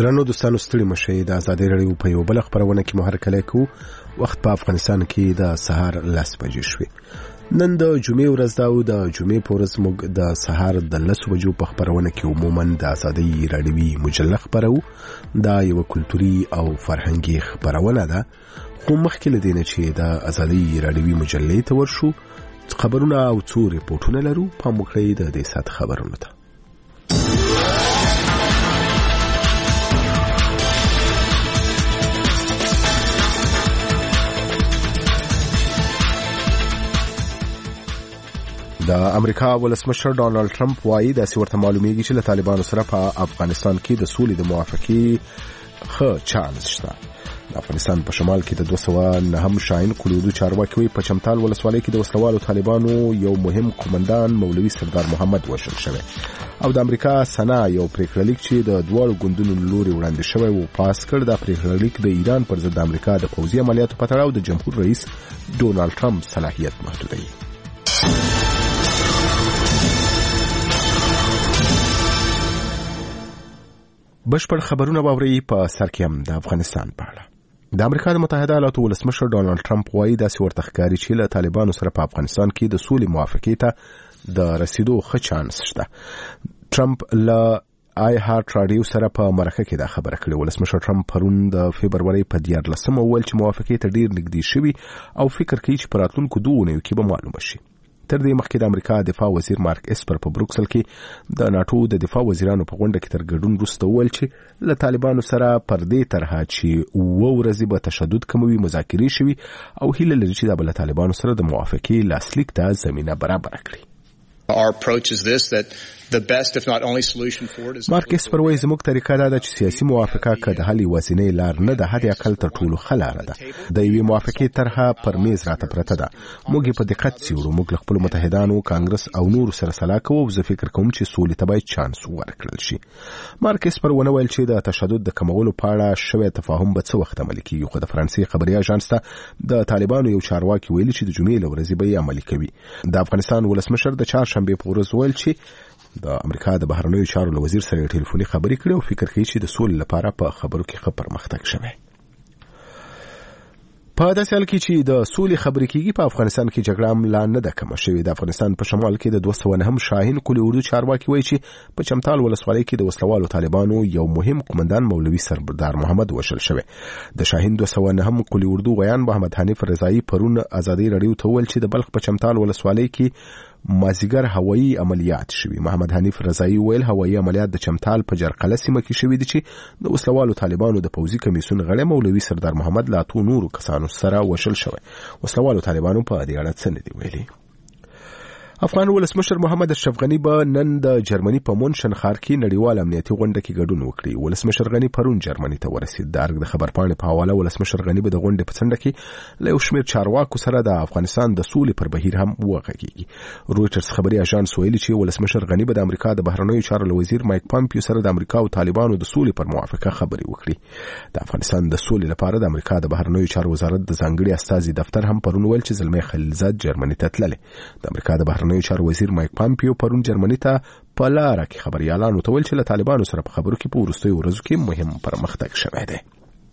درنو دوستانو ستړي مشئ د ازادي رادیو په یو بل خبرونه کې مو هرکلی کوو. وخت په افغانستان کې د سهار 10 بجې شوې. نن د جمعې ورځ ده او د جمعې په ورځ موږ د سهار د 10 بجو په خبرونه کې عموما د ازادي رادیوي مجله خبرو. دا یو کلتوري او فرهنګي خبرونه ده. خو مخکې له دې نه چې د ازادي رادیوي مجلې ته ورشو خبرونه او څو ریپورتونه لرو په موږ د دې سات خبرونه ته. د امریکا ولسمشر ډانلډ ټرمپ وایي د ورته معلومیږي چې له طالبانو سره په افغانستان کې د سولې د موافقې ښه چانس شته. د افغانستان په شمال کې د 209 شاهین کلودو چارواکي وي په چمتال ولسوالۍ کې د وسلوالو طالبانو یو مهم قومندان مولوي سردار محمد وژل شوی او د امریکا سنا یو پریکړلیک چې د دوه ګوندونو لوري وړاندې شوی او پاس کړ. د پریکړلیک د ایران پر ضد د امریکا د پوځي عملیاتو په تړاو د جمهور رئیس ډونالډ ټرمپ صلاحیت محدودوي. بشپړ خبرونه باوري په سر کې هم د افغانستان په اړه. د امریکا د متحده ایالاتو ولسمشر ډانلډ ټرمپ وایي داسې ورته ښکاري چې له طالبانو سره په افغانستان کې د سولې موافقې ته د رسیدو ښه چانس شته. ټرمپ له آی هارت رادیو سره په مرکه کې دا خبره کړې. ولسمشر ټرمپ پرون د فبروري په 14 وویل چې موافقې ته ډیر نږدې شوي او فکر کوي چې په راتلونکو 2 اونیو کې به معلومه شي. تر دې مخکې د امریکا دفاع وزیر مارک اسپر په بروکسل کې د ناتو د دفاع وزیرانو په غونډه کې تر ګډون وروسته وویل چې له طالبانو سره پر دې طرحه چې 2 ورځې به تشدد کموي مذاکرې شوي او هیله لري چې دا به له طالبانو سره د موافقې لاسلیک ته زمینه برابره کړي. Our approach is this, that the best, if not only solution for it is... مارک اسپر وایي زموږ طریقه دا ده چې سیاسي موافقه که د حل یوازینۍ لار نه ده حد اقل تر ټولو ښه لاره ده. د یوې موافقې طرحه پر میز راته پرته ده. موږ یې په دقت څېړو. موږ له خپلو متحدانو کانګرس او نورو سره سلا کوو او زه فکر کوم چې سولې ته باید چانس ورکړل شي. مارک اسپر ونه ویل چې د تشدد د کمولو په اړه شوی تفاهم به څه وخت عملي کیږي. خو د فرانسې خبري اژانس ته د طالبانو یو چارواکي ویلي چې د جمعې له ورځې به یې عملي کوي. د افغانستان ولسمشر د چهارشنبې په ورځ ویل چې د امریکا د بهرنیو چارو له وزیر سره ټلیفوني خبرې کړې او فکر کوي چې د سولې لپاره په خبرو کې ښه پرمختګ شوی. په داسې حال کې چې د سولې خبرې کېږي په افغانستان کې جګړه هم لا نه ده کمه شوې. د افغانستان په شمال کې د 209 شاهین کلي اردو چارواکي وایي چې په چمتال ولسوالۍ کې د وسلوالو طالبانو یو مهم قومندان مولوي سردار محمد وژل شوی. د شاهین 209 کلي اردو غیان محمد حنیف رضایی پرون ازادي رادیو ته ویل چې د بلخ په چمتال ولسوالۍ کې مازیګر هوایی عملیات شوي. محمد حنیف رضایی ویل هوایی عملیات د چمتال په جرقله سیمه کې شوي دي چې د وسلوالو طالبانو د پوځي کمیسیون غړی مولوي سردار محمد لا تو نورو کسانو سره وشل شوی. وسلوالو طالبانو په دې اړه څه نه دي ویلي. افغان ولسمشر محمد اشرف غنی به نن د جرمني په مونشن ښار کې نړیوال امنیتي غونډه کې ګډون وکړي. ولسمشر غنی پرون جرمني ته ورسید. د ارګ د خبرپاڼې په حواله ولسمشر غنی به د غونډې په څنډه کې له یو شمېر چارواکو سره د افغانستان د سولې پر بهیر هم وغږیږي. رویټرز خبري اژانس ویلي چې ولسمشر غنی به د امریکا د بهرنیو چارو له وزیر مایک پامپیو سره د امریکا او طالبانو د سولې پر موافقه خبرې وکړي. د افغانستان د سولې لپاره د امریکا د بهرنیو چارو وزارت د ځانګړي استازي دفتر هم پرون ویل چې زلمي خلیلزاد جرمني ته تللی. د امریکا د بهرنیو چارو وزیر مایک پامپیو پرون جرمني ته په لاره کې خبريالانو ته ویل چې له طالبانو سره په خبرو کې په وروستیو ورځو کې مهم پرمختګ شوی دی.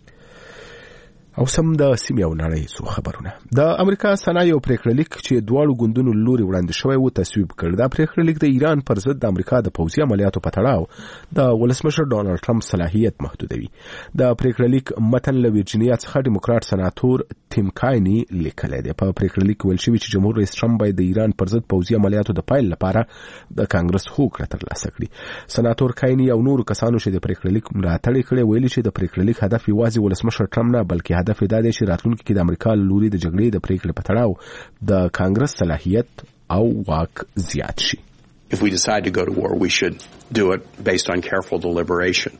او سم د سیمې او نړۍ څو خبرونه. د امریکا سنا یو پریکړلیک چې دواړو ګوندونو لوري وړاندې شوی و تصویب کړ. دا پریکړلیک د ایران پر ضد د امریکا د پوځي عملیاتو په تړاو د ولسمشر ډانلډ ټرمپ صلاحیت محدودوي. د پریکړلیک متن له ویرجینیا څخه ډیموکرات سناتور تیم کایني لیکلی دی. په پریکړلیک ویل شوی چې جمهور رئیس ټرمپ باید د ایران پر ضد پوځي عملیاتو د پیل لپاره د کانګرس هوکړه ترلاسه کړي. سناتور کایني او نورو کسانو چې د پریکړلیک ملاتړ کړی ویلي چې د پریکړلیک هدف یوازې ولسمشر ټرمپ نه بلکې هدف دا دی چې راتلونکي کې د امریکا لوري د جګړې د پریکړې په تړاو د کانګرس صلاحیت او واک زیات شي. If we decide to go to war, we should do it based on careful deliberation.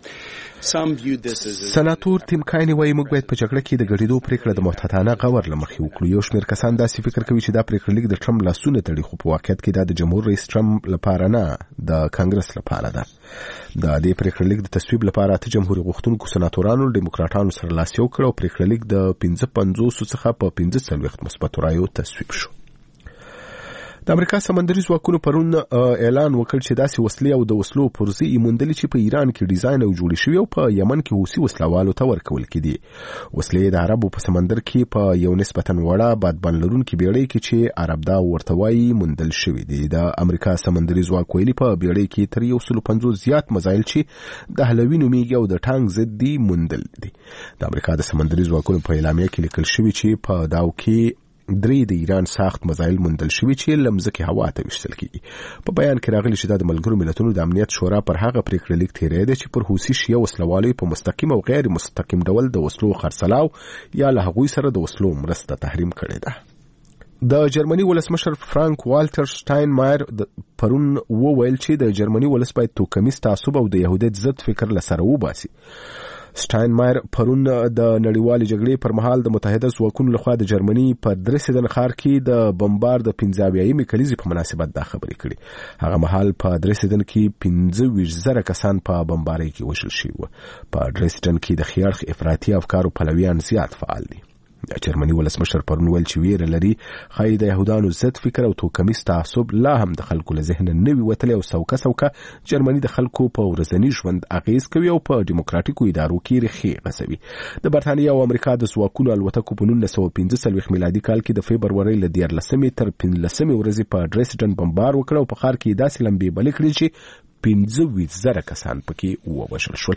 سناتور تیم کایني وایي موږ باید په جګړه کې د ګډېدو پریکړه د محتاطانه غور له مخې وکړو. یو شمېر کسان داسې فکر کوي چې دا پریکړلیک د ټرمپ لاسونه تړي خو په واقعیت کې دا د جمهور رئیس ټرمپ لپاره نه د کانګرس لپاره ده. د دې پریکړلیک د تصویب لپاره ته جمهوریت غوښتونکو سناتورانو ډیموکراټانو سره لاس یو کړ او پریکړلیک د 55 څخه په 45 مثبت رایو تصویب شو. د امریکا سمندري ځواکونو پرون اعلان وکړ چې داسې وسلې او د وسلو پرزې موندلې چې په ایران کې ډیزاین او جوړې شوې او په یمن کې حوثي وسلوالو ته ورکول کېدي. وسلې د عربو په سمندر کې په یو نسبتاً وړه بادبان لرونکي بیړۍ کې چې عرب دا ورته وایي موندل شوې دي. د امریکا سمندري ځواک ویلي په بیړۍ کې تر 150 زیات مزایل چې د هلوي نومیږي او د ټانک ضد دي موندل دي. د امریکا د سمندري ځواکونو په اعلامیه کې لیکل شوی چې په داو کې 3 د ایران ساخت مزایل موندل شوی چې لمزکه هوا ته وشتل کیږي. په بیان کې راغلی چې د ملګرو ملتونو د امنیت شورا پر هغه پریکړه لیک تیرې ده چې پر حوثي شیعه وسلوالو په مستقیم او غیر مستقیم ډول د وسلو خرڅلاو یا له هغوی سره د وسلو مرسته تحریم کړې ده. د جرمني ولسمشر فرانک والټر شټاینمایر پرون وویل چې د جرمني ولس باید توکمیز تعصب او د يهودیت ضد فکر لسره وباسي. شټاینمایر پرون د نړیوالې جګړې پر مهال د متحده ځواکونو لخوا د جرمني په درسدن ښار کې د بمبار د 15 کلیزې په مناسبت دا خبرې کړې. هغه مهال په درسدن کې 25,000 کسان په بمبارۍ کې وژل شوي وو. په درسدن کې د خیاړخ افراطي افکارو پلویان زیات فعال دي. جرمني ولسمشر پرون ویل چې ویره لري خای د يهودانو ضد فکر او توکمیز تعصب لا هم د خلکو له ذهن نه وي وتلی او سوکه جرمني د خلکو په ورځني ژوند اغیز کوي او په ډیموکراتیکو ادارو کې ریښې غځوي. د برتانیا او امریکا د ځواکونو الوتکو په 1945 میلادي کال کې د فبرورۍ له 14 تر 15 ورځې په ډریسډن بمبار وکړ او په ښار کې داسې لمبې بلې کړې چې 15,000 کسان پکې ووژل شول.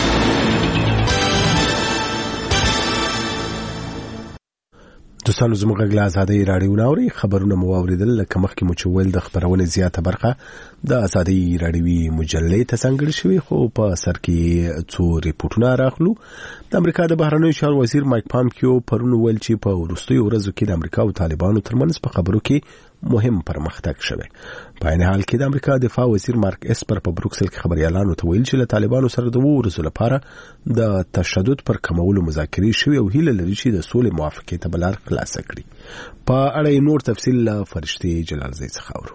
دوستانو زموږ غږ له ازادۍ راډیو ناوري خبرونه مو واوریدل. لکه مخکې مو چې ویل د خبرونې زیاته برخه د ازادۍ راډیوي مجلې ته ځانګړې شوې، خو په سر کې څو ریپورتونه راغلو. د امریکا د بهرنیو چارو وزیر مایک پامپیو پرون ویل چې په وروستیو ورځو کې د امریکا او طالبانو ترمنځ په خبرو کې مهم پرمختګ شوی. په عین حال کې د امریکا دفاع وزیر مارک اسپر په بروکسل کې خبريالانو ته ویل چې له طالبانو سره د ورزو لپاره د تشدد پر کمولو مذاکرې شوې او هیله لري چې د سولې موافقې ته بلار خلاص کړي. په اړه نور تفصیل له فرشتي جلالزی څخه اورو.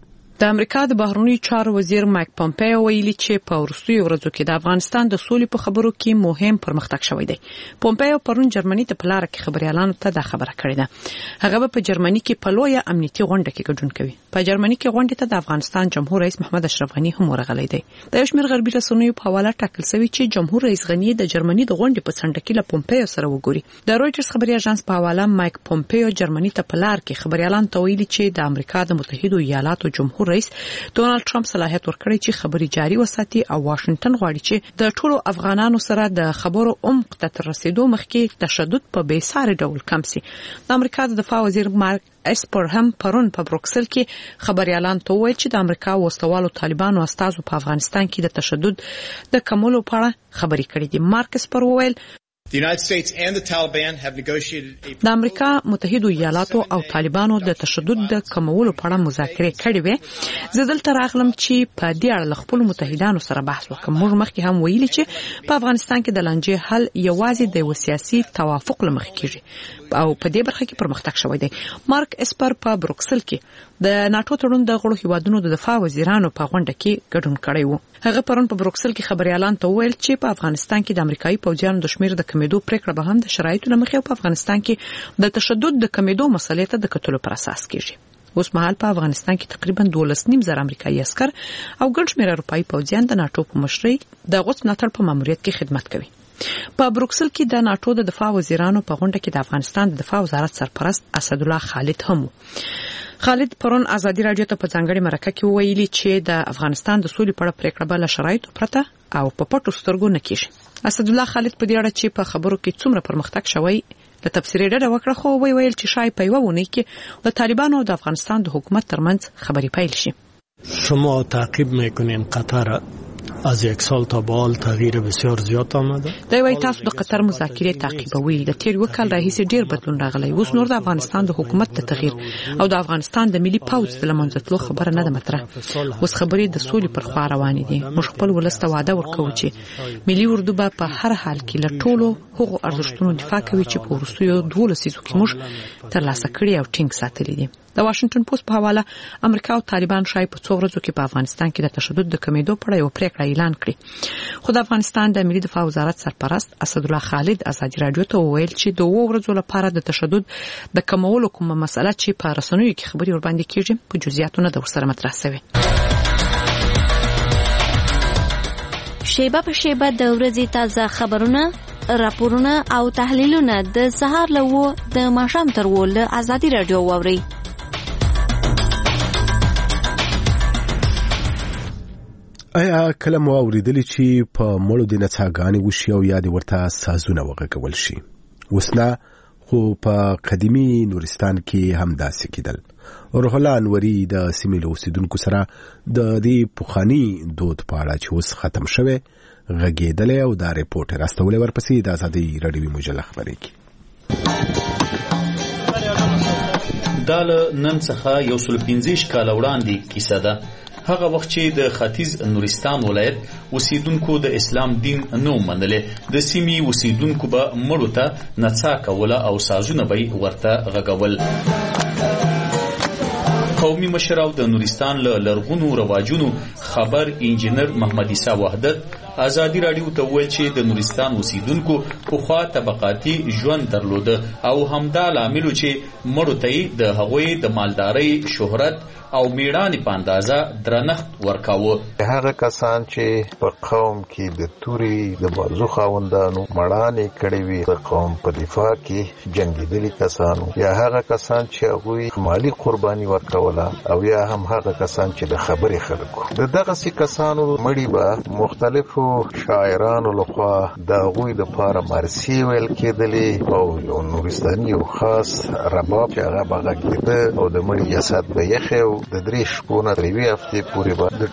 د امریکا د بهرنیو چارو وزیر مایک پامپیو ویلي چې په وروستیو ورځو کې د افغانستان د سولې په خبرو کې مهم پرمختګ شوی دی. پامپیو پرون جرمني ته په لار کې خبريالانو ته دا خبره کړې ده. هغه په جرمني کې په لویه امنیتي غونډه کې ګډون کوي. په جرمني کې غونډه ته د افغانستان جمهور رئیس محمد اشرف غنی هم ورغلی دی. د یو شمېر غربي رسنیو په حواله ټاکل شوی چې جمهور رئیس غنی د جرمني د غونډې په څنډه کې له پامپیو سره وګوري. د رويټرز خبري اژانس په حواله مایک پامپیو جرمني ته په لار کې خبريالانو ته ویلي چې د امریکا د متحده ایالاتو جمهور رئیس ډونالد ټرمپ صلاحیت ورکړي چې خبري جاري وساتي او واشنگټن غواړي چې د ټولو افغانانو سره د خبرو عمق ته تر رسیدو مخکې تشدد په بیساري ډول کم شي. د امریکا د دفاع وزیر مارک اسپر هم پرون په بروکسل کې خبريالان ته وویل چې د امریکا وسلوالو طالبانو استازو په افغانستان کې د تشدد د کمولو په اړه خبرې کړې دي. مارک اسپر وویل The United States and the Taliban have negotiated د امریکا متحده ایالاتو او طالبانو د تشدد د کمولو په اړه مذاکرې کړې وې. زه دلته راغلم چې په دې اړه خپل متحدانو سره بحث وکړم. موږ مخکې هم ویلي چې په افغانستان کې د لانجې حل یوازې د سیاسي توافق لمخې کېږي او په دې برخه کې پرمختګ شوی دی. مارک اسپر په بروکسل کې د ناتو تړون د غړو هیوادونو د دفاع وزیرانو په غونډه کې ګډون کړی وو. هغه پرون په بروکسل کې خبريالان ته ویل چې په افغانستان کې د امریکایي پوځیانو د شمیر د کمیدو پریکړه به هم د شرایطو لمخې په افغانستان کې د تشدد د کمیدو مسلې ته د کتلو پر اساس کېږي. اوس مهال په افغانستان کې تقریبا 12.5 امریکایي عسكر او ګڼ شمېر اروپایي پوځیان د ناتو په مشرۍ د غوڅ ملاتړ په ماموریت کې خدمت کوي. په بروکسل کې د ناتو د دفاع وزیرانو په غونډه کې د افغانستان د دفاع وزارت سرپرست اسد الله خالد هم خالد پرون ازادي راډیو ته په ځانګړي مرکه کې ویلي چې د افغانستان د سولې په اړه پریکړه بل شرایط پرته او په پټو سترګو نه کیږي. اسد الله خالد په دې اړه چې په خبرو کې څومره پرمختګ شوی د تفسیر ډډه وکړه، خو ویل چې شاید په یو ونه کې د طالبانو او د افغانستان د حکومت ترمنځ خبري پیل شي. شما تعقیب میکنین قطر از یک سال تا به حال تغییر بسیار زیات آمده. دا وایي تاسو د قطر مذاکرې تعقیبوي. د تیر یو کال راهیسې ډیر بدلون راغلی. اوس نور د افغانستان د حکومت د تغییر او د افغانستان د ملي پوځ د لمنځتلو خبره نه ده مطرح. اوس خبرې د سولې پر خوا روانې دي. موږ خپل ولسته وعده ورکوو چې ملي اردو به په هر حال کې له ټولو هغو ارزښتونو دفاع کوي چې په وروستیو 12 لسیزو کې موږ ترلاسه کړي او ټینګ ساتلي دي. د واشنگټن پوسټ په حواله امریکا او طالبان شای په څو ورځو کې په افغانستان کې د تشدد د کمیدو په اړه یو پریکړه اعلان کړې. خو د افغانستان د ملي دفاع وزارت سرپرست اسد الله خالد ازادي رادیو ته وویل چې د 2 ورځو لپاره د تشدد د کمولو کومه مسله چې په رسنیو کې خبري ور باندې کیږي په جزئیاتو نه د ورسره مطرح شوی. شیبه په شیبه د ورځې تازه خبرونه، راپورونه او تحلیلونه د سهار له د ماښام تر ول ازادي رادیو واوري. آیا کله مو اوریدلی چې په مړو د نڅاګانې وشي او یا د ورته سازونه وغږول شي؟ وسنا خو په قدیمي نورستان کې هم داسې کېدل. روح الله انوري د سیمې له اوسیدونکو سره د دې پخواني دود په اړه چې اوس ختم شوی غږېدلی او دا ریپورټ راستولی. ورپسې د ازادي راډیوي مجله خبرې کوي. دا له نن څخه 115 کاله وړاندې کیسه ده. هغه وخت چې د ختیځ نورستان ولایت اوسیدونکو د اسلام دین نو منلې، د سیمې اوسیدونکو به مړو ته نڅا کوله او سازونه به ورته غږول. قومي مشر او د نورستان له لرغونو رواجونو خبر انجینر محمد عیسی وحدت ازادي رادیو ته وویل چې د نورستان اوسیدونکو پخوا طبقاتي ژوند درلوده او همدا لامل چې مړو ته د هغوی د مالدارۍ، شهرت او میړانې په اندازه درنښت ورکاوه. هغه کسان چې په قوم کې د توري د بازو خاوندانو مړانې کړې وي، د قوم په دفاع کې جنګېدلي کسانو، یا هغه کسان چې هغوی مالی قرباني ورکوله، او یا هم هغه کسان چې د خبرې خلکو. د دغسې کسانو مړي به مختلفو شاعرانو لخوا د هغوی دپاره مرثیې ویل کېدلې او یو نورستاني یو خاص رباب چې هغه به غږېده او د مړي جسد به یخی و د 3 شپو نه تر 1 هفتې پورې به.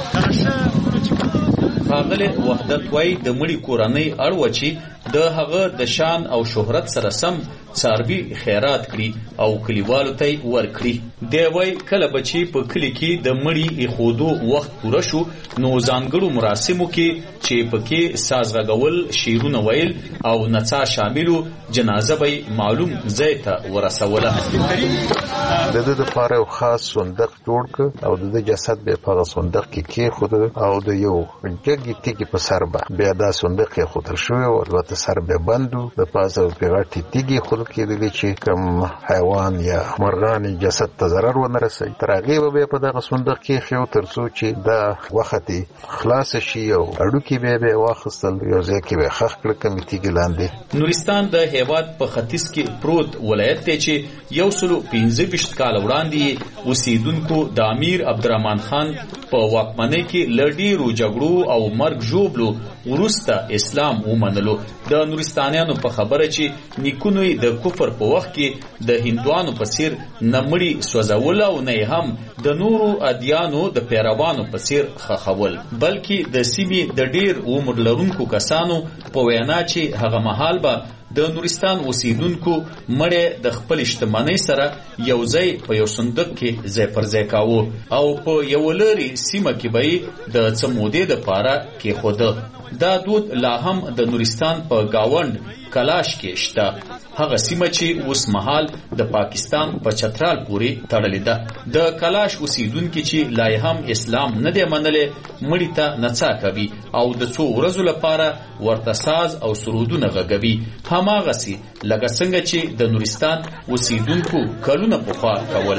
ښاغلی وحدت وایي د مړي کورنۍ اړوه چې د هغه د شان او شهرت سره سم څاروي خیرات کړي او کلیوالو ته ورکړي. دی وایي کله به چې په کلي کې د مړي ایښودو وخت پوره شو نو ځانګړو مراسمو کې چې پکې ساز غږول، شعرونه ویل او نڅا شاملو، جنازه به معلوم ځای ته ورسوله. د ده دپاره یو خاص صندوق جوړ کړ او د ده جسد به په هغه صندوق کې کېښوده او د یو جګې تیږې په سر به بیا دا صندوق ایښودل شوی و. البته سر به بند و، د پاسه پرې غټې تیږې ایښودل کېدلې چې کوم حیوان یا مرغان جسد ته ضرر ونه رسوي. تر هغې به بیا په دغه صندوق کې ایښی و تر څو چې دا وخت خلاصه شي او هډوکي بیا به یې واخیستل، یو ځای کې به یې ښخ کړه کومې تیږې لاندې. نورستان د هېواد په ختیځ کې پروت ولایت دی چې 125 کاله وړاندې اوسیدونکو د امیر عبدالرحمن خان په واکمنۍ کې له ډېرو جګړو او مرګ ژوبلو وروسته اسلام ومنلو. د نورستانیانو په خبره چې نیکونو د کفر په وخت کې د هندوانو په څیر نه مړي سوځول او نه هم د نورو ادیانو د پیروانو په څیر خښول، بلکې د سیمې د ډېر عمر لرونکو کسانو په وینا چې هغه مهال به د نورستان اوسیدونکو مړی د خپل شتمنۍ سره یو ځای په یو صندوق کې ځای پر ځای کاوه او په یو لرې سیمه کې به یې د څه مودې دپاره کېښوده. دا دود لا هم د نورستان په گاونډ کلاش کې شته، هغه سیمه چې اوس مهال د پاکستان په چترال پورې تړلې ده. د کلاش اوسیدونکي چې لا هم اسلام نه دی منلی مړي ته نڅا کوي او د څو ورځو لپاره ورته ساز او سرودونه غږوي، هماغسې لکه څنګه چې د نورستان اوسیدونکو کلونه پخوا کول.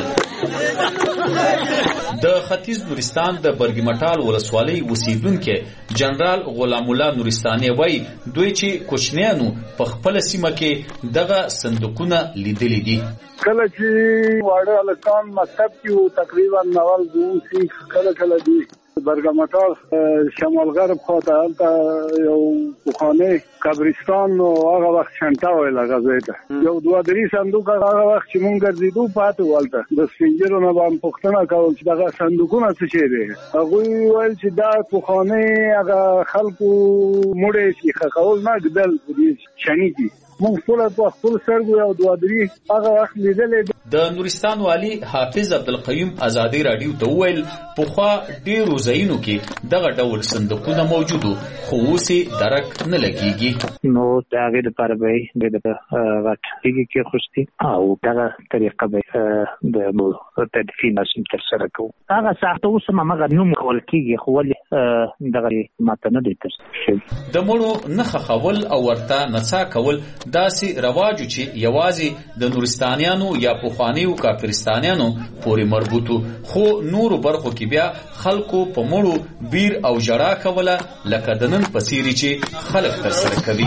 د ختیځ نورستان د برګمټال ولسوالۍ اوسیدونکي جنرال غلام الله نورستاني وایي دوی چې کوچنیانو په خپل سیمه کې دغه صندوقونه لیدلي دي. کله چې واړه هلکان مکتب کې تقریبا نوال دوی کله دی برګمټال شمال غرب خواته هلته یو پخوانی قبرستان او هغه وخت شنټا ویل هغه ځای ته یو 2-3 صندوق هغه وخت چې مونږ ګرځېدو پاتې ولته د سپینجرو نه باندې پوښتنه کول چې دغه صندوقونه څه شی دی. هغوی ویل چې دا پخوانی هغه خلکو مړی چې ښخول نه ږدل په دې شني کې مونږ ټوله په خپل سترګو یو 2-3 هغه وخت لیدلی. د نورستان والي حافظ عبدالقیوم ازادي راډیو ته وویل پخوا ډېرو ځایونو کې دغه ډول صندوقونه موجودو خو اوس یې درک نه لګېږي. نو دا غي د لپاره به د واټلګي کې خوستي او دا طریقه به د تدفین اسیم تر سره کو هغه ساعت اوس مغه نوم کول کیږي خو ولې دغه ماته نه دي تر د مړو نخ خول او ورته نڅا کول داسې رواج چې یوازې د نورستانیانو یا پوخانیو کافرستانیانو پورې مربوطو خو نور برخو کې بیا خلکو په مړو بیر او جړا کوله لکه د نن په څیرې چې خلک تر سره کوي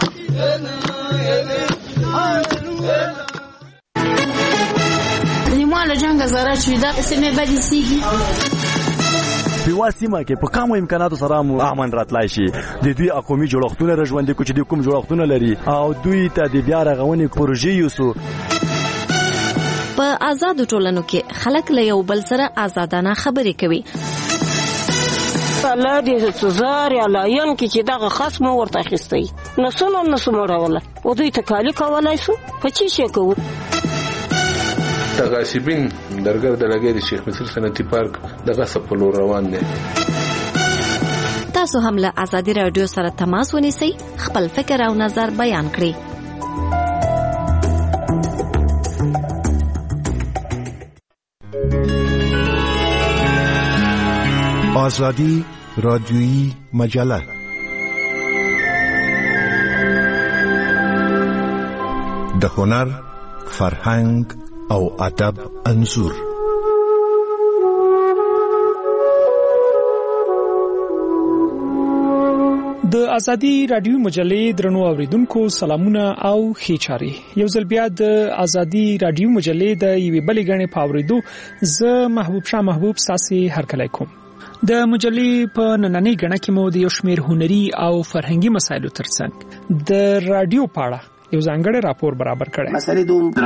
نیماله جنگ زاره چې دا سیمه بدی سیږي په سیمه کې په کومو امکاناتو سره امن راتلای شي د دوی اقومي جوړښتونه رژوندې کوم چې کوم جوړښتونه لري او دوی ته د بیا رغونې پروژې یوسو په آزاد ټولنو کې خلک له یو بل سره آزادانه خبرې کوي الله دې سزار یا لاین کې چې دغه خصم ورته اخیستی نسونه نسموروله او دوی ته کالی کولای شو په چی شي کوو تغاسبین درګر د لګي د شیخ مصر صنعتي پارک دغه سپلو روان دي تاسو هم له آزادي رادیو سره تماس ونیسئ خپل فکر او نظر بیان کړئ آزادی رادیویی مجله د هنر، فرهنګ او ادب انځور د ازادي رادیو مجلې درنو اوریدونکو سلامونه او خیچاري یو ځل بیا د ازادي رادیو مجلې د یوې بلې غنې پاوریدو ز محبوب ساسي هرکلی کوم د مجلې په نننۍ غنه کې مو د یو شمېر هنري او فرهنګي مسایلو ترڅنګ د رادیو پاړه یو ځانګړی راپور برابر کړی مسلې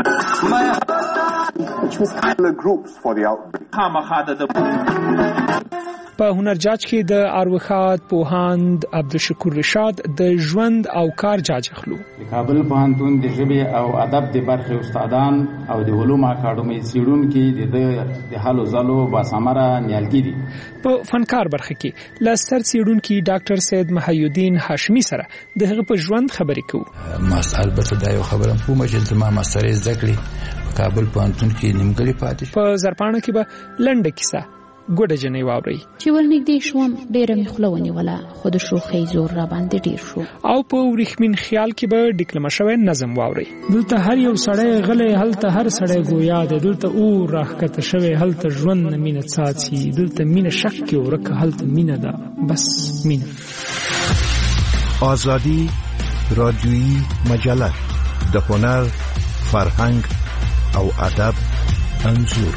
په هنر جاج کې د اروخات پوهاند عبدالشکور رشاد د ژوند او کار جاج اخلو د کابل پوهنتون د ژبې او ادب د برخې استادان او د علوم اکاډمۍ څېړونکي د هلو ځلو باسمره نیالګي دي په فنکار برخه کې لستر څېړونکي ډاکټر سید محی الدین هاشمي سره د هغه په ژوند خبرې کوو البته دا یو خبره کوم چې زما ماستري زده کړې په کابل پوهنتون کې نیمګړې پاتې په زرپانه کې به لنډه کیسه ګوډه جنې واوري چې ورنږدې شوم ډېره مې خوله ونیوله خو د شوخۍ زور را باندې ډېر شو او په وریښمین خیال کې به ډیکلمه شوی نظم واوري دلته هر یو سړی غلی هلته هر سړی ګویا دی دلته اور راښکته شوی هلته ژوند نه مینه څاڅي دلته مینه شک کې ورکه هلته مینه ده بس مینه آزادی رادیویی مجله د هنر، فرهنګ او ادب انځور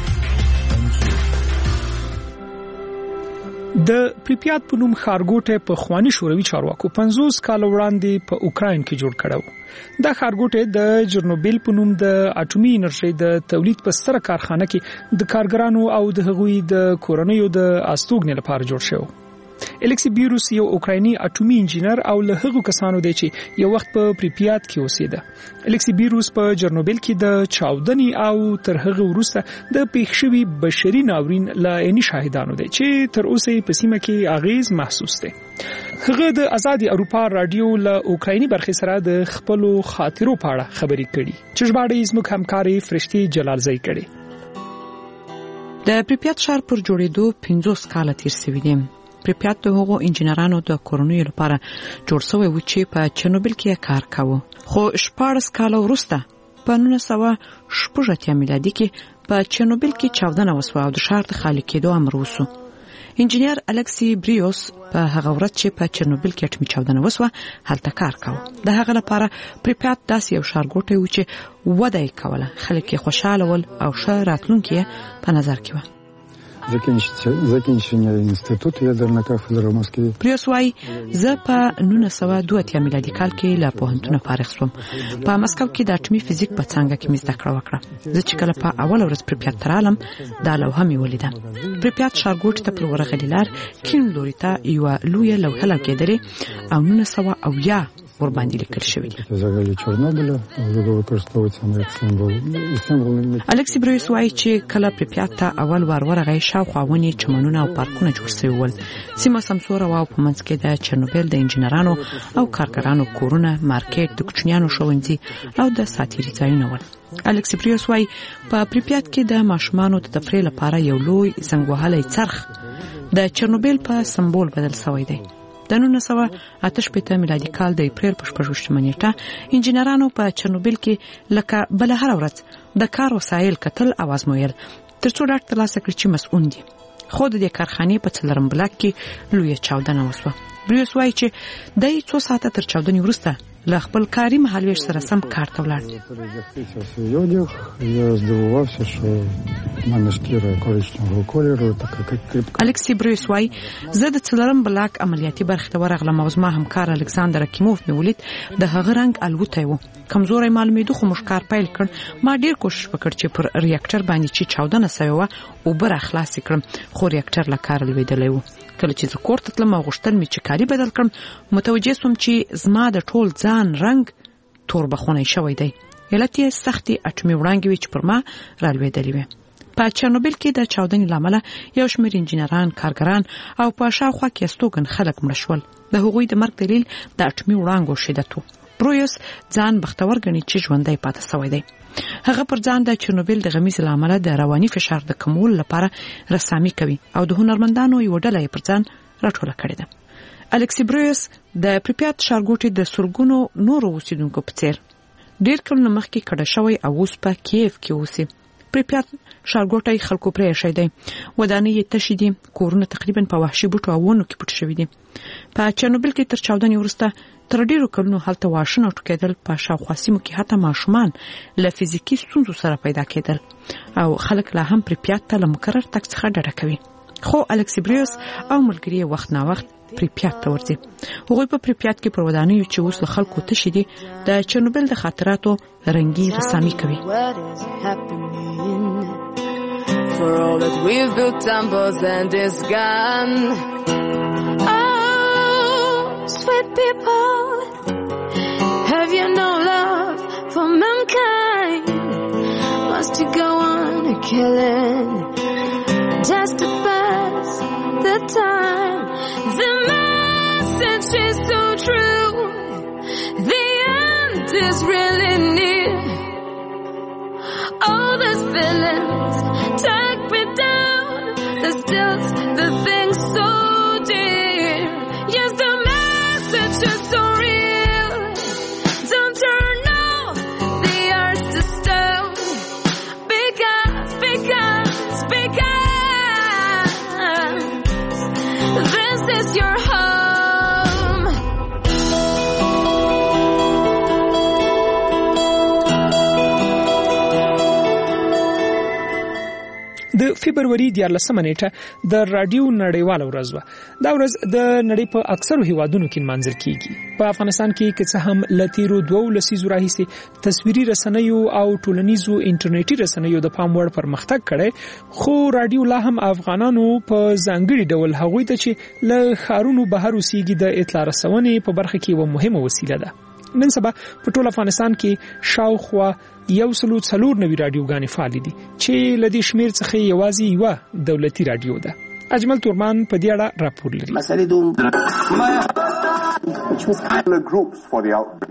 د پریپیات په نوم ښارګوټی په خواني شوروي چارواکو 50 کال وړاندې په اوکراین کې جوړ کړو دا ښارګوټی د چرنوبیل په نوم د اټومي انرژي د تولید په ستره کارخانه کې د کارګرانو او د هغوی د کورنیو د استوګنې لپاره جوړ شو الکسی بیروس یو اوکرایني اټومي انجینر او له هغو کسانو دی چې یو وخت په پریپیات کې اوسېده الکسی بیروس په چرنوبیل کې د چاودنې او تر هغه وروسته د پیښ شوي بشري ناورین له عیني شاهدانو دی چې تر اوسه په سیمه کې اغیز محسوس دی هغه د آزادي اروپا رادیو له اوکرایني برخې سره د خپلو خاطرو په اړه خبرې کړي چې ژباړې زموږ همکاري فرشتي جلالزی کړي د پریپیات ښار پر جوړېدو 50 کال تیر شوي دي پریپیات د هغو انجینرانو د کورنیو لپاره جوړ شوی و چې په چرنوبیل کې کار کاوه خو 14 کال وروسته په 1986 میلادي کې په چرنوبیل کې چاودنه وسوه او د ښار د خالي کېدو امر وسو انجینر الکسی بریوس په هغه ورځ چې په چرنوبیل کې اټومي چاودنه وسوه هلته کار کاوه د هغه لپاره پریپیات داسې یو ښارګوټی و چې وده یې کوله خلک یې خوشاله ول او ښه راتلونکی په نظر کې و Закінчення інституту ядерної кафедри в Москві. پریوسوای زه په 1982 میلادي کال کې له پوهنتون فارغ شوم. په مسکو کې د اټومي فزیک په څانګه کې مې زده کړه وکړه. زه چې کله په اول ورځ پریپیات ته رالم دا لوحه مې ولیده. پریپیات ښارګوټي ته پر ورغلې لار کیم لوري ته یوه لویه لوحه لګېدلې او 1980 ور باندې لیکل شوی دی. الکسی برویس وایي چې کله پریپیات ته اول وار ورغی شاوخوا ونې چمنونه او پارکونه جوړ شوي ول. سیمه سمسوره او په منځ کې د چرنوبیل د انجینرانو او کارګرانو کورونه، مارکیټ، د کوچنیانو ښوونځي او د ساتیري ځایونه ول. الکسی برویس وایي په پریپیات کې د ماشومانو د تفریح لپاره یو لوی زنګوهلی څرخ د چرنوبیل په سمبول بدل شوی دی. د 1988 میلادي کال د اپریل په 28 نیټه انجینرانو په چرنوبیل کې لکه بل هر ورځ د کار وسایل کتل او ازمویل ترڅو ډاډ ترلاسه کړي چې مسؤل دي. خو د دې کارخانې په څلورم بلاک کې لویه چاودنه وشوه. برویس وایي چې د 2 ساعته تر چاودنې وروسته له خپل کاري مهالویش سره سم کار ته ولاړ. الکسی برویس وایي زه د څلورم بلاک عملیاتي برخې ته ورغلم او زما همکار الکساندر اکیموف مې ولید د هغه رنګ الوتی و. کمزوری معلومېدو خو موږ کار پیل کړ. ما ډیر کوشش وکړ چې پر ریاکټر باندې چې چاودنه سوې وه اوبه راخلاصې کړم خو ریاکټر له کاره لوېدلی و. کله چې زه کور ته تلم او غوښتل مې چې کالي بدل کړم متوجه سوم چې زما د ټول ځان رنګ تور بخونی شوی دی. علت یې سختې اټومي وړانګې وې چې پر ما رالوېدلې وې. په چرنوبیل کې د چاودنې له امله یو شمېر انجینران، کارګران او په شاوخوا کې استوګن خلک مړه شول. د هغوی د مرګ دلیل د اټومي وړانګو شدت و. برویس ځان بختور ګڼي چې ژوندی پاتې شوی دی. هغه پر ځان د چرنوبیل د غمیز له امله د رواني فشار د کمولو لپاره رسامي کوي او د هنرمندانو یو ډله یې پر ځان راټوله کړې ده. الکسی برویس د پریپیات ښارګوټي د سلګونو نورو اوسیدونکو په څیر ډیر کلونه مخکې کډه شوی او اوس په کیف کې اوسي. پریپیات ښارګوټی خلکو پرې ایښی دی. ودانۍ یې تشې دي. کورونه تقریبا په وحشي بوټو او ونو کې پټ شوي دي. په چرنوبیل کې تر چاودنې وروسته تر ډیرو کلونو هلته واښونه ټوکېدل. په شاوخوا سیمو کې حتی ماشومان له فزیکي ستونزو سره پیدا کېدل او خلک لا هم پریپیات ته له مکرر تګ څخه ډډه کوي. خو الکسی برویس او ملګري وخت نا وخت پریپیات ته ورځي. هغوی په پریپیات کې پر ودانیو چې اوس له خلکو تشې دي د چرنوبیل د خاطراتو رنګي رسامي کوي. For all that we've built temples and is gone. Oh, sweet people, have you no love for mankind? Must you go on killing just to pass the time? The message is so true. The end is really near. All these villains take me down. The stills, the things so dear. Yes, the message is so real. Don't turn off the earth to stone. Because this is your home. د فبرवरी 14 نیټه د رادیو نړیواله ورځ و. دا ورځ د نړۍ په اکثرو هیوادونو کې منځل کیږي. په افغانستان کې که څه هم لتیرو 2 لسیزو راهیسې تصویري رسنیو او ټولنیزو انټرنیټي رسنیو د پام وړ پرمختګ کړي، خو رادیو لا هم افغانانو په ځانګړي ډول هغوی ته چې له ښارونو بهر اوسېږي د اطلاع رسونې په برخه کې یوه مهمه وسیله ده. نن سبا په ټول افغانستان کې شاوخوا 140 رادیوګانې فعال دي چې لدې شمیر څخه یوازې یو دولتي رادیو ده. اجمل تورمان په دې اړه راپور لري. مسلې دوم which was kind of groups for the outbreak.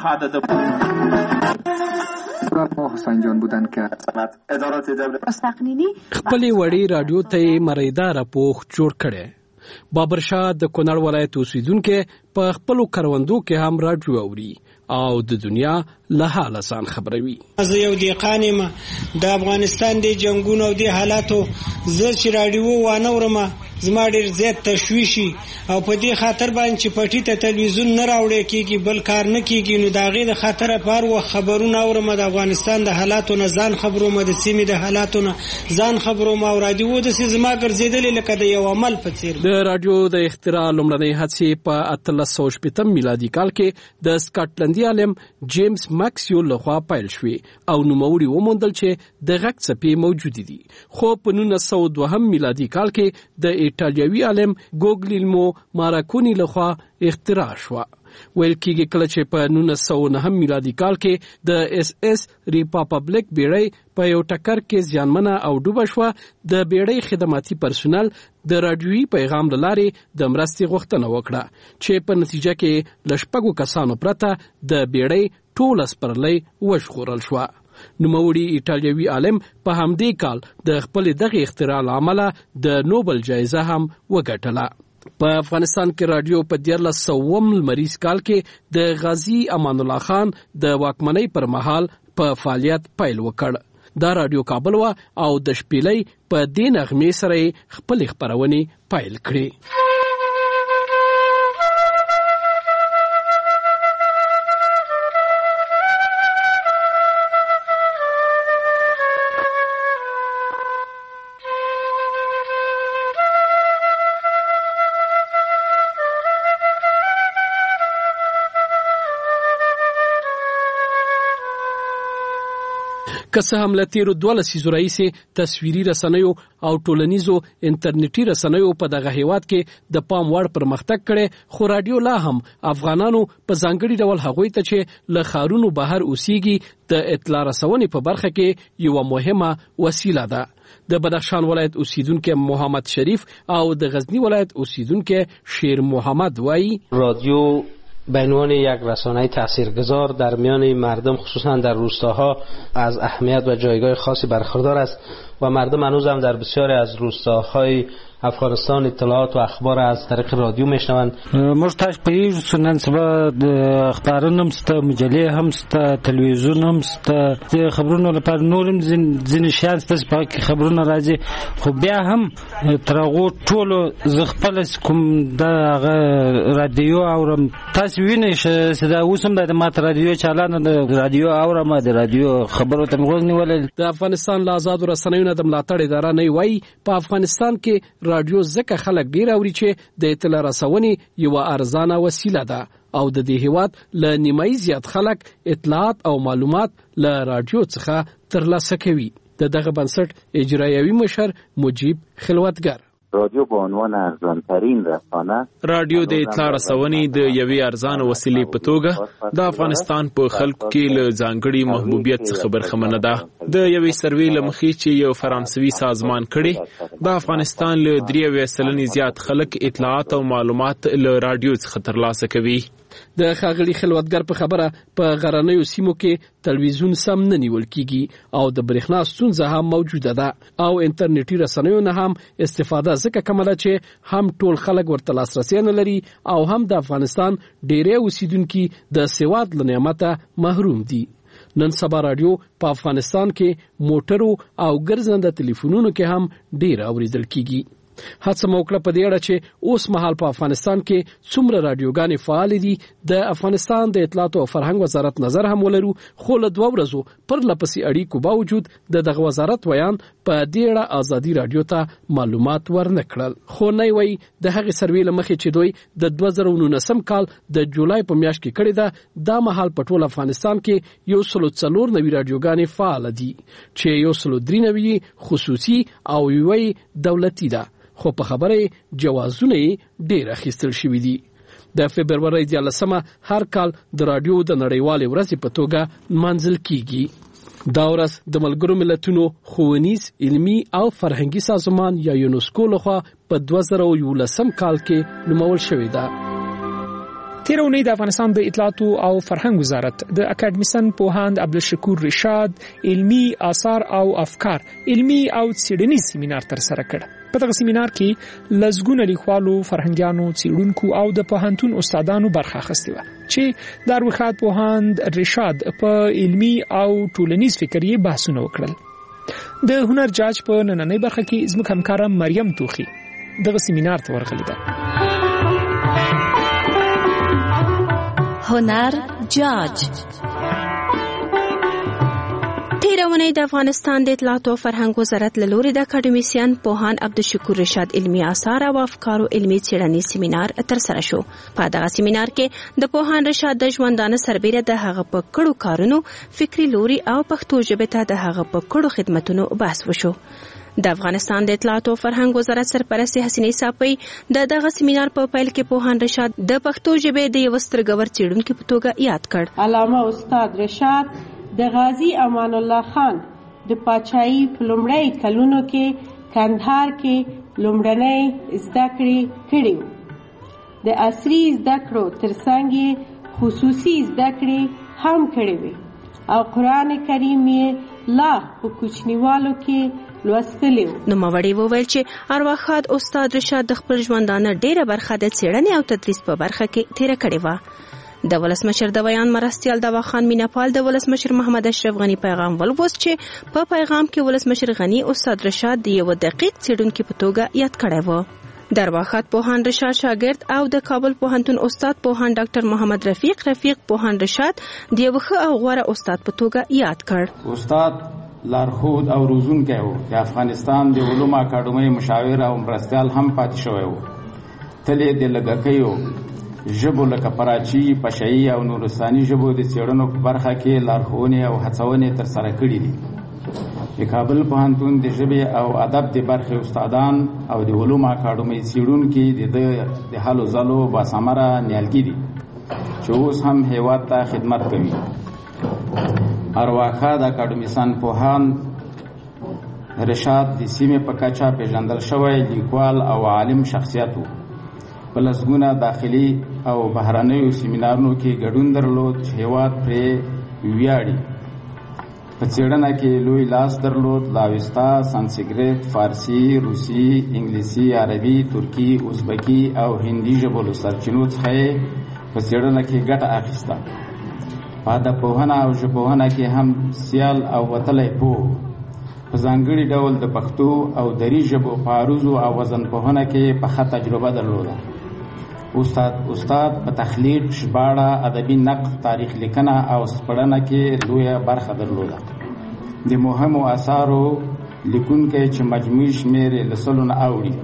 حسین جان بودن که ادارات دولت خپل وړي رادیو ته مریدار پوخ جوړ کړي. بابر شاه د کونړ ولایت اوسیدونکو په خپل کروندو کې هم رادیو اوري او د دنیا له حاله ځان خبروي. زه یو دیقان یم د افغانستان د جنگونو او د حالاتو زه چې رادیو وانه ورم زما ډیر زیات تشویشي او په دې خاطر باندې چې پټی ته تلویزیون نه راوړی کیږي بل کار نه کیږي نو دا غي د خطر پر و خبرونه اورم د افغانستان د حالاتو نه ځان خبروم د سیمې د حالاتو نه ځان خبروم او رادیو د سیمه ګرځیدل لکه د یو عمل په څیر. د رادیو د اختراع لومړنۍ هڅې په 1380 میلادي کال کې د سکاټلندي عالم جیمز ماکسیو لخوا پیل شوې او نوموړي وموندل چې د غږ څپې موجود دي، خو په 1902 میلادي کال کې د ایټالوي عالم ګوګلیلمو ماراکونی لخوا اختراع شو. ویل کېږي کله چې په 1909 میلادي کال کې د اس اس ریپابلیک بیړۍ په یو ټکر کې زیانمنه او ډوبه شوه. د بیړۍ خدماتي پرسونل د رادیويي پیغام لارې د مرستې غوښتنه وکړه چې په نتیجه کې لشپږو کسانو پرته د بیړۍ ټول سپرلۍ وژغورل شوه. نوموړي ایټالیوي عالم په همدې کال د خپل دغه اختراع لامل د نوبل جایزه هم وګټله. په افغانستان کې رادیو په 1900 لمریز کال کې د غازی امان الله خان د واکمنۍ پر مهال په فعالیت پیل وکړ. دا رادیو کابل و او د شپېلۍ په دې نغمې سره خپل خبرونه پیل کړې. که څه هم له تیرو 12 لسیزو راهیسې تصویري رسنیو او ټولنیزو انټرنیټي رسنیو په دغه هیواد کې د پام وړ پرمختګ کړي، خو رادیو لا هم افغانانو په ځانګړي ډول هغوی ته چې له ښارونو بهر اوسېږي د اطلاع رسونې په برخه کې یو مهمه وسیله ده. د بدخشان ولایت اوسیدونکو محمد شریف او د غزنی ولایت اوسیدونکو شیر محمد وایي رادیو به عنوان یک رسانه تاثیرگذار در میان مردم خصوصا در روستاها از اهمیت و جایگاه خاصی برخوردار است و مردم هنوز هم در بسیاری از روستاهای افغانستان اطلاعات و اخبار از طریق رادیو میشنوند. موږ تاسو په یو سنن سبا د اخبارونو هم سته، مجلې هم سته، تلویزیون هم سته، د خبرونو لپاره نورم ځینې شیان سته چې په خبرونه راځي، خو بیا هم تر هغو ټولو زه خپله کوم دغه رادیو اورم. تاسو وینئ چې دا اوس هم د ماته رادیو چالانه د رادیو اورم، د رادیو خبرو ته مې غوږ نیولی. د افغانستان له آزادو رسنیو نه د ملاتړ اداره نه وایي په افغانستان کې رادیو ځکه خلک ډیر اوري چې د اطلاع رسونې یو ارزانه وسیله ده او د دې هیواد له نیمایي زیات خلک اطلاعات او معلومات له رادیو څخه ترلاسه کوي. د دغه بنسټ اجرایوي مشر مجیب خلوتګر رادیو به عنوان ارزانترین رسانه رادیو د اطلاع رسونې د یوې ارزانه وسیلې په توګه د افغانستان په خلکو کې له ځانګړي محبوبیت څخه برخمنه ده. د یوې سروې له مخې چې یو فرانسوي سازمان کړي د افغانستان له 3% زیات خلک اطلاعات او معلومات له رادیو څخه ترلاسه کوي. د ښاغلي خلوتګر په خبره په غرنیو سیمو کې تلویزیون سم نه نیول کیږي او د برېښنا ستونزه هم موجوده ده او انټرنیټي رسنیو نه هم استفاده ځکه کومه ده چې هم ټول خلک ورته لاسرسی نه لري او هم د افغانستان ډېری اوسیدونکي د سواد له نعمته محروم دي. نن سبا رادیو په افغانستان کې موټرو او ګرځنده ټلیفونونو کې هم ډېر اوریدل کیږي. هڅه موکړه په دې اړه چې اوس مهال په افغانستان کې څومره رادیوګانې فعال دي. د افغانستان د اطلاعات او فرهنګ وزارت نظر هم ولرو، خو له 2 ورځو پر لپسې اړیکو باوجود دغه وزارت ویان په دې اړه ازادي رادیو ته معلومات ورنکړل. خو نه وی د هغې سروې لمخې چې دوی د 2019 کال د جولای په میاشت کې کړی ده، دا مهال په ټول افغانستان کې 104 رادیوګانې فعال دي چې 193 خصوصي او یوې دولتي ده، خو په خبره جوازونه ډیر اخیستل شوی دي. د فبرवरी 13 هر کال د رادیو د نړیوالې ورځې په توګه منځل کیږي. دا ورځ د ملګرو ملتونو ښوونیز، علمي او فرهنګي سازمان یا یونسکو لخوا په 2011 کال کې نومول شوې ده. تیرونی د افغانستان د اطلاعات او فرهنګ وزارت د اکاډمیسن پوهاند عبدالشکور رشاد علمی آثار او افکار علمی او څېړنیز سیمینار تر سره کړ. په دغه سیمینار کې لزګونه لیکوالو، فرهنګیانو، څېړونکو او د پوهنتون استادانو برخه اخیستې وه چې د اروښاد پوهاند رشاد په علمی او ټولنیز فکر یې بحثونه وکړل. د هنر جاج په نننۍ برخه کې زموږ همکاره مریم توخی دغه سیمینار ته ورغلې ده. هنر جاج تیرونی د افغانستان د اطلاعات او فرهنګ وزارت له لوري د اکاډمیسین پوهاند عبدالشکور رشاد علمی آثار او افکارو علمی څېړنیز سیمینار ترسره شو. په دغه سیمینار کې د پوهاند رشاد د ژوندانه سربیره د هغه په کړو کارونو، فکری لوري او پښتو ژبې ته د هغه په کړو خدمتونو بحث وشو. د افغانستان د اطلاعات او فرهنګ وزارت سرپرست حسینې صافی د دغه سیمینار په پیل کې پوهاند رشاد د پښتو ژبې د یو سترګور څېړونکي په توګه یاد کړ. علامه استاد رشاد د غازی امان الله خان د پاچاهۍ په لومړی کلونو کې کندهار کې لومړنۍ زده کړې کړې. د عصري زده کړو ترڅنګ خصوصي زده کړې هم کړې وې او قرآن کریم یې لا په کوچنیوالو کې لوستلی و. نوموړي وویل چې ارواښاد استاد رشاد د خپل ژوندانه ډېره برخه د څېړنې او تدریس په برخه کې تېره کړې وه. د ولسمشر د بیان مرستیال دوا خان میناپال د ولسمشر محمد اشرف غني پیغام ولوست چې په پیغام کې ولسمشر غني استاد رشاد د یو دقیق څېړونکي په توګه یاد کړی و. د ارواښاد پوهاند رشاد شاګرد او د کابل پوهنتون استاد پوهاند ډاکټر محمد رفیق پوهاند رشاد د یو ښه او غوره استاد په توګه یاد کړ. استاد لارښود او روزونکی و. د افغانستان د علومو اکاډمۍ مشاور او مرستیال هم پاتې شوی و. تل یې د لږکیو ژبو لکه پراچي، پشهیي او نورستاني ژبو د څېړنو په برخه کې لارښوونې او هڅونې ترسره کړي دي. د کابل پوهنتون د ژبې او ادب د برخې استادان او د علومو اکاډمۍ څېړونکي د هلو ځلو باثمره نیالګي دي چې اوس هم هیواد ته خدمت کوي. ارواښاد اکاډمیسن پوهاند رشاد د سیمې په کچه پیژندل شوی لیکوال او عالم شخصیت و. په لسګونه داخلي او بهرنیو سیمینارونو کې ګډون درلود چې هیواد پرې ویاړي. په څېړنه کې لوی لاس درلود. لاوستا، سانسکریت، فارسي، روسي، انګلیسي، عربي، ترکي، ازبکي او هندي ژبو له سرچینو څخه په څېړنه کې ګټه اخیسته. په ادبپوهنه او ژبپوهنه کې هم سیال او وتلی پوه. په ځانګړي ډول د پښتو او دري ژبو په عروضو او وزنپوهنه کې په ښه تجربه درلوده. استاد په تخلیق، ژباړه، ادبي نقد، تاریخ لیکنه او سپړنه کې لویه برخه درلوده. د مهمو اثارو لیکونکی چې مجموعي شمېر یې له 100 نه اوړي.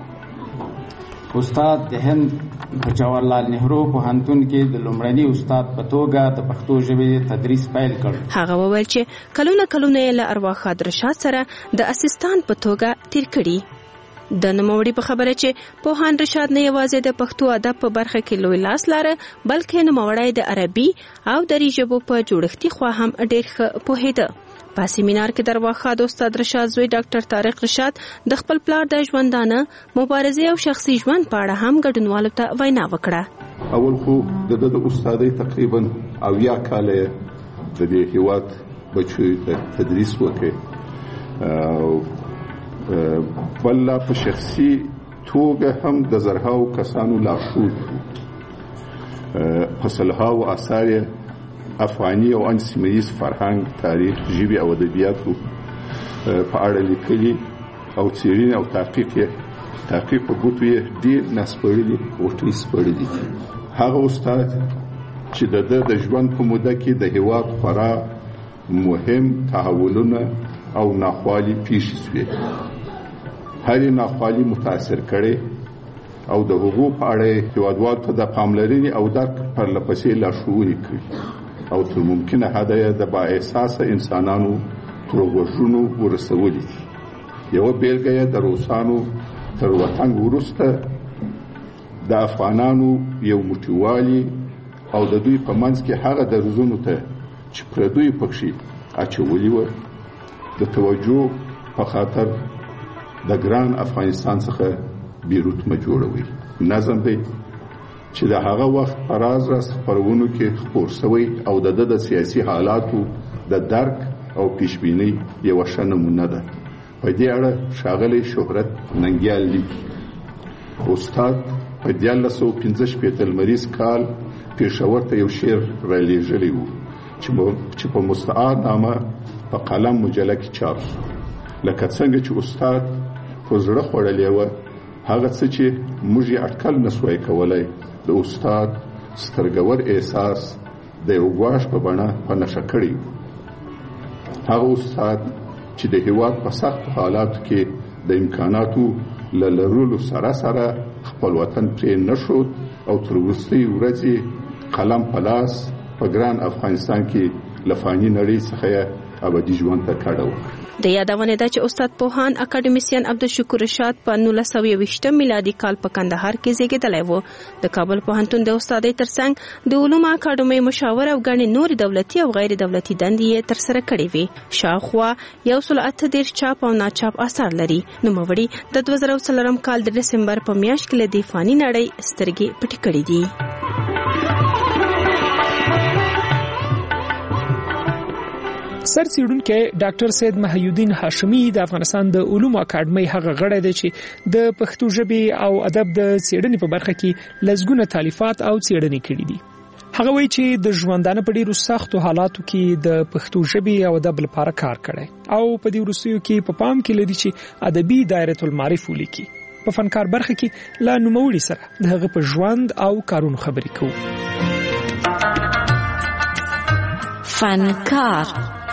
استاد د هند په جواهرلال نهرو پوهنتون کې د لومړني استاد په توګه د پښتو ژبې تدریس پیل کړ. هغه وویل چې کلونه یې له ارواښاد رشاد سره د اسسټانټ په توګه تیر کړي. د نوموړي په خبره چې پوهاند رشاد نه یوازې د پښتو ادب په برخه کې لوی لاس لاره، بلکې نوموړی د عربي او دري ژبو په جوړښتي خوا هم ډېر ښه پوهېده. په سیمینار کې د ارواښاد استاد رشاد زوی ډاکټر طارق رشاد د خپل پلار د ژوندانه، مبارزې او شخصي ژوند په اړه هم ګډونوالو ته وینا وکړه. اول خو د استادۍ تقریبا 80 کاله د دې هیواد بچو تدریس وکړ. بل په شخصي توګه هم د زرهاو کسانو لارښود په سلهاو اثار افغاني او ان سیمه ییز فرهنګ، تاریخ، ژبې او ادبیاتو په اړه لیکلي او څېړنې او تحقیق په ګوتو یې ډېر نسپړلي غوټې سپړلي. هغه استاد چې د ژوند په موده کې د هیواد خورا مهم تحولونه او ناخوالي پیښې شوې. هرې ناخوالي متاثر کړي او د هغو په اړه هیوادوالو ته د پاملرنې او درک پرله پسې لارښوونې کړي او تر ممکنه حده یې د با احساسه انسانانو تر غوږونو ورسولي. یوه بیلګه یې د روسانو تر وطن وروسته د افغانانو یو موټیوالي او د دوی په منځ کې هغه درزونو ته چې پردوی پکښې اچولي وه د توجه په خاطر د ګران افغانستان څخه بیروت مه جوړوي. نظم دی چې د هغه وخت په راز خپرونو کې خپور شوی او د سیاسي حالاتو د درک او پیشبینۍ یوه ښه نمونه ده. په دې اړه ښاغلی شهرت ننګیال لیکي: استاد په 1945 لمریز کال پېښور ته یو شعر رالیږلی و چې په مستعار نامه په قلم مجله کې چاپ شو. لکه څنګه چې استاد په زړه خوړلې وه، هغه څه چې موږ یې اټکل نسوای کولی، د استاد سترګور احساس د یو ګواښ په بڼه په نښه کړی. هغه استاد چې د هیواد په سختو حالاتو کې د امکاناتو له لرلو سره سره خپل وطن پرې نښود او تر وروستۍ ورځې قلم په لاس په ګران افغانستان کې له فاني نړۍ څخه ابدي ژوند ته کډه وکړي. د یادونه ده چې استاد پوهان اکاډمیسین عبدالشکور رشاد په 1920 میلادي کال په کندهار کې زیږیدلی و. د کابل پوهنتون د استادۍ ترڅنګ د علومو اکاډمۍ مشاور او غني نور دولتي او غیر دولتي دندې یې ترسره کړې وي. شاوخوا 138 چاپ او ناچاپ آثار لري. نوموړي د 2004 کال د دسمبر په میاشت کې د فانی نړۍ سترګې پټې کړې دي. سر څیړونکی ډاکټر سید محی الدین هاشمی د افغانستان د علومو اکاډمۍ هغه غړی دی چې د پښتو ژبې او ادب د څیړنې په برخه کې لږګونه تالیفات او څیړنې کړي دي. هغه وایي چې د ژوندانه په ډیرو سختو حالاتو کې د پښتو ژبې او ادب لپاره کار کړی او په دې وروستیو کې په پام کې لري چې ادبي دایره المعارف ولیکي. په فنکار برخه کې لا نوموړي سره د هغه په ژوند او کارونو خبرې کوو. فنکار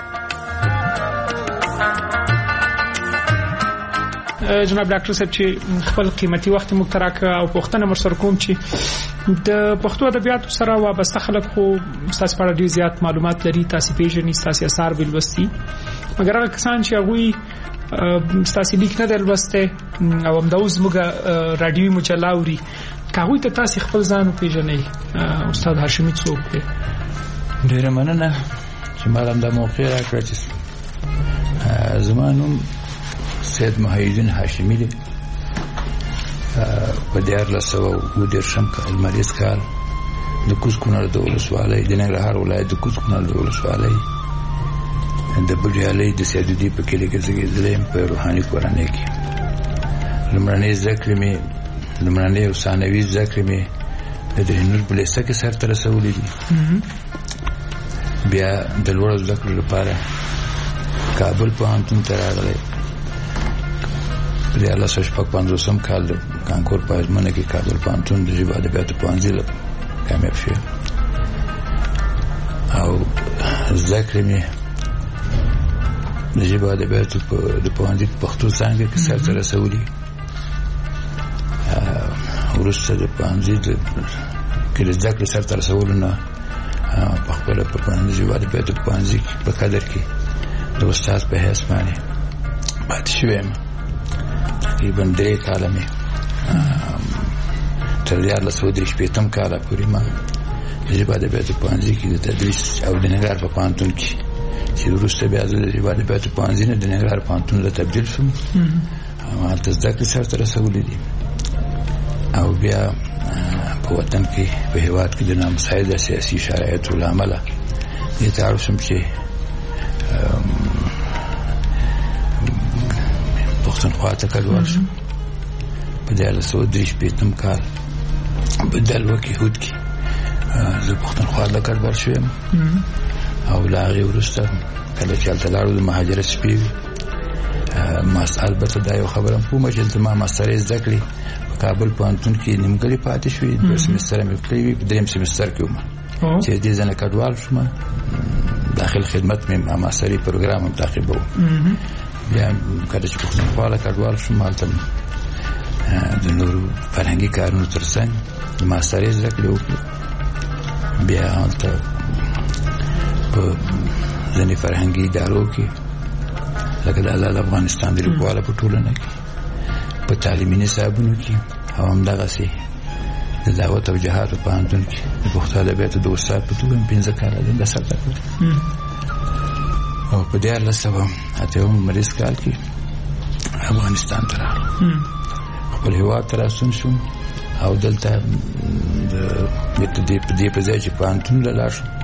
جناب ډاکټر صاحب چې خپل قیمتي وخت مو تراکه او پوښتنه مر سره کوم چې د پښتو ادبیاتو سره وابسته خلک خو تاسو په اړه ډیر زیات معلومات لري، تاسو پیژنئ، تاسو اثار بلوستي، مګر هغه کسان چې هغه تاسو لیک نه درلوسته او هم د اوس موږ رادیوي مجلاوري کاوی ته تاسو خپل ځان پیژنئ. استاد هاشمی څوک دی؟ ډیر مننه چې مالم د موقع راکړی چې زمانوم سید محی الدین هاشمی دی. په 1910 کال مریض کال د کوز کونړ د ولسوالۍ د ننګرهار ولایت د کوز کونړ د ولسوالۍ د بډیالۍ د سیدودي په کلی کې زیږیدلی په روحاني کورنۍ کې. لومړنۍ او ثانوي زده کړې مې د دهنور په لیسه کې سرته رسولې دي. بیا د لوړو زده کړو لپاره کابل پوهنتون ته راغلی. د 1955 کال د کانکور په ازموینه کې کابل پوهنتون د ژبې ادبیاتو پوهنځي کامیاب شو او زده کړې مې د ژبې ادبیاتو د پوهنځي په پښتو څانګه کې سرته رسولي. وروسته د پوهنځي کې د زده کړې سرته رسولو نه په خپله په پوهنځي ژبې ادبیاتو پوهنځي په قدر کې د استاد په حیث باندې پاتې شوی یم. تقریبا 3 کاله مې تر 1930 کاله پورې ما د ژبې ادبیاتو پوهنځي کې د تدریس او د ننګرهار په پوهنتون کې چې وروسته بیا زه د ژبې ادبیاتو پوهنځي نه د ننګرهار پوهنتون ته تبدیل شوم. هلته زده کړې سرته رسولې دي او بیا په وطن کې په هېواد کې د نامساعده سیاسي شرایطو له امله دې ته اړ شوم چې پښتونخوا ته کډوال شوم. په 1930 کال په دلوه کې هود کې زه پښتونخوا ته کډوال شوم او له هغې وروسته کله چې هلته لاړو د مهاجرت شپې وي. البته دا یو خبره کومه چې دلته ما ماسترۍ زده کړې په کابل پوهنتون کې نیمګړې پاتې شوې. 2 سمستره مې کړی وي، په 3 سمستر کې وم چې دې ځنه کډوال شوم. داخل خدمت مې ماسترۍ پروګرام هم تعقیبوم. بیا کله چې پښتونخوا ته کډوال شوم هلته د نورو فرهنګي کارونو ترڅنګ د ماسترۍ زده کړې وکړې. بیا هلته په ځینې فرهنګي ادارو کې لکه د آزاد افغانستان د لیکواله په ټولنه کې په تعلیمي نصابونو کې او همدغسې د دعوت او جهاد په پوهنتون کې د پښتو ادبیاتو د استاد په توګه 15 کاله دنده سرته کړې. او په 1980 مریض کال کې افغانستان ته راغلم. خپل هېواد ته راستون شوم او دلته د دې په ځای چې پوهنتون ته لاړ شوم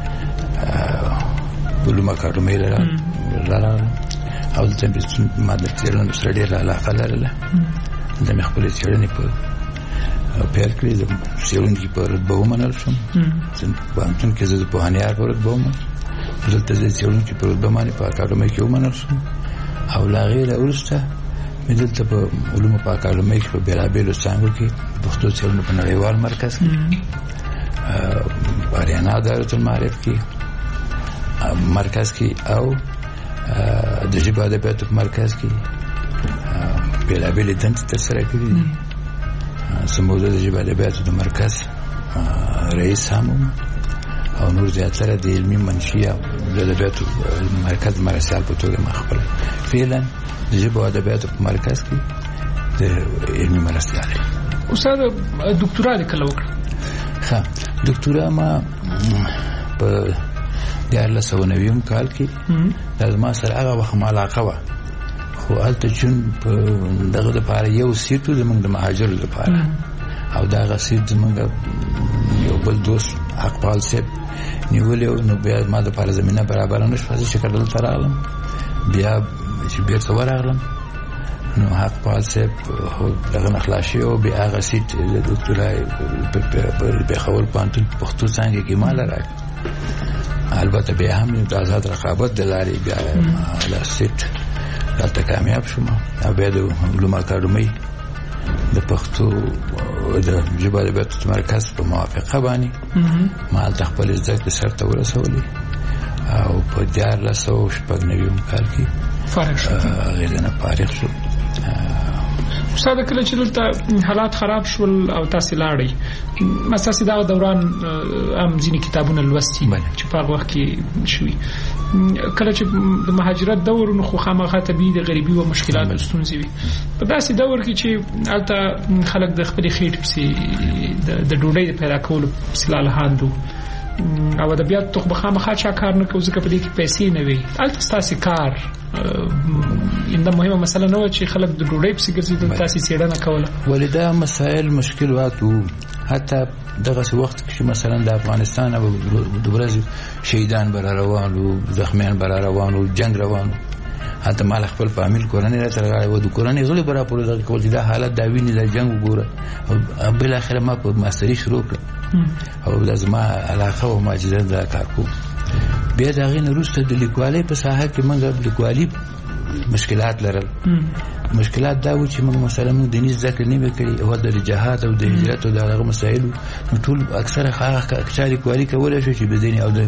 علومو اکاډمۍ ته راغلم او دلته ما د څېړنو سره ډېره علاقه لرله. دلته مې خپلې څېړنې په پیل کړې. د څېړونکي په رتبه ومنل شوم. پوهنتون کې زه د پوهنیار په رتبه ومنل. دلته د څېړونکي په رتبه باندې په اکاډمۍ کې ومنل شوم او له هغې نه وروسته مې دلته په علومو په اکاډمۍ کې په بېلابېلو څانګو کې د پښتو څېړنو په نړیوال مرکز کې په اریانا دایرة المعارف کې مرکز کې او د ژبې ادبیاتو په مرکز کې بېلابېلې دندې ترسره کړي دي. زموږ د ژبې ادبیاتو د مرکز رئیس هم او نور زیاتره د علمي منشي او د ادبیاتو مرکز مرسیال په توګه ما خپل فعلا د ژبو ادبیاتو په مرکز کې د علمي مرسیال. استاد ډاکټرا د کله وکړه؟ ها ډاکټرا ما په 1990 کال کې لازم سره هغه وخت ما علاقه و، خو البته چون په دغه لپاره یو سیټو زمونږ د مهاجرو لپاره او دا غا سیټ زمونږ یو بل دوست حقپال صاحب نیولې، نو بیا ما د لپاره زمينه برابر نه شوه چې کډل تر راغلم، بیا چې بیرته ورغلم نو حقپال صاحب دغه نخلاشي او بیا هغه سیټ د ډاکټرای په خول پانتون پښتو څنګه کې مال راک. البته بیا هم د آزاد رقابت د لارې بیا لا سیټ دلته کامیاب شوم او بیا د علوم اکاډمي د پښتو د ژبې ادبیاتو مرکز په موافقه باندې ما د خپل زده کړې سرته ورسولې او په 1990 کال کې فارغ شو. غیرنه فارغ شو. استاد کله چې دلته حالات خراب شول او تاسو لاړې، مساسي دا دوران ام ځینې کتابونه لوستي چې په هغه وخت کې شوي، کله چې د مهاجرت دور نو خو خامخا طبيعي د غریبي او مشکلات ستونزې وي. په داسې دور کې چې البته خلک د خپل خېټ پسې د ډوډۍ پیدا کولو سلال هاندو او ادبیات ته خامخا چا کار نه کوي ځکه په دې کې پیسې نه وي. البته تاسو کار انده مهمه مسله نه و چې خلک د ډوډۍ په سیګر د تاسو څېړنه کوله، ولدا مسائل مشکلات وو. حتی دغه وخت کې مثلا د افغانستان او د برازیل شهیدان بر روانو، زخمیان بر روانو، جنگ روانو، حتی مال خپل فامیل کورنۍ راته راغلی و، د کورنۍ غړي برابر پورې دغه کول چې دا حالت دا ویني د جنگ وګوره. او بل اخر ما په ماستری شروع کړ او لازم علاقه او ماجرا دا کار کوم. بیا دا غین وروسته د لیکوالۍ په ساحه کې موږ لیکوالي مشکلات لرل. مشکلات دا و چې موږ مثلا موږ د نيز ذکر نه وکړي او د جهاد او د هجرت او دغه مسایل ټول اکثره خاصه لیکوالي کولای شو چې بدینی او د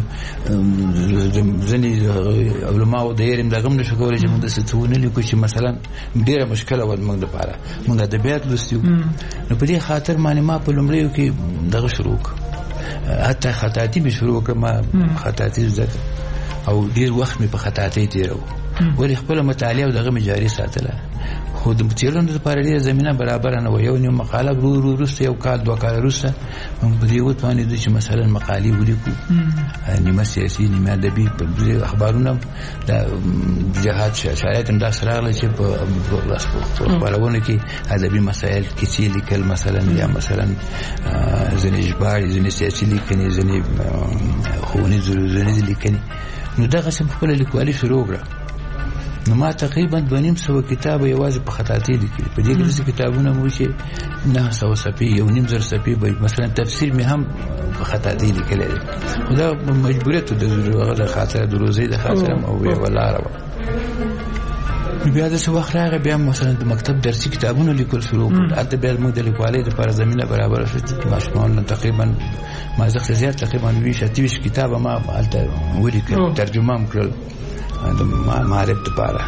ځنی علماء او د یې دغه نشو کولای چې موږ د ستونه لیکو چې مثلا ډیره مشکله ول موږ لپاره موږ ادبیات لوستیو. نو په دې خاطر باندې ما په لومړیو کې دغه شروع حتی خطاطي به شروع کړم. خطاطي ذکر او ډیر وخت مې په خطاطي تیرو، ولې خپل مطالعه او دغه مجاري ساتله. خو د څېړنې لپاره ډیره زمينه برابر نه و. یو نیو مقاله وروسته یو کال دوه کال وروسته موږ په دې وتوانې چې مثلا مقالې ولیکو، نیمه سیاسي نیمه ادبي په اخبارونو د جهاد شایعات هم دا سره راغله چې په خبرونه کې ادبي مسایل کې چې لیکل مثلا یا مثلا ځینې ژباړې ځینې سیاسي لیکنې ځینې ښوونیزې لیکنې. نو دغه څه خپل لیکوالي شروع کړه. نو ما تقریبا 200 کتاب یوازې په خطاطي لیکلي. په دې کې چې کتابونه مو چې 900 صفحې یو نیم زر صفحې به مثلا تفسیر مې هم په خطاطي لیکلی دی. دا مجبوریت د خاطر د روزي د خاطر او یو لاره و. بیا د څه وخت راغی بیا مثلا د مکتب درسي کتابونه لیکل شروع کړل. اته بیا موږ د لیکوالۍ لپاره زمينه برابر شو چې ماشومان تقریبا ما زخه زیات تقریبا 20 کتاب ما حالت ولیکل ترجمه هم کړل د معرفت لپاره.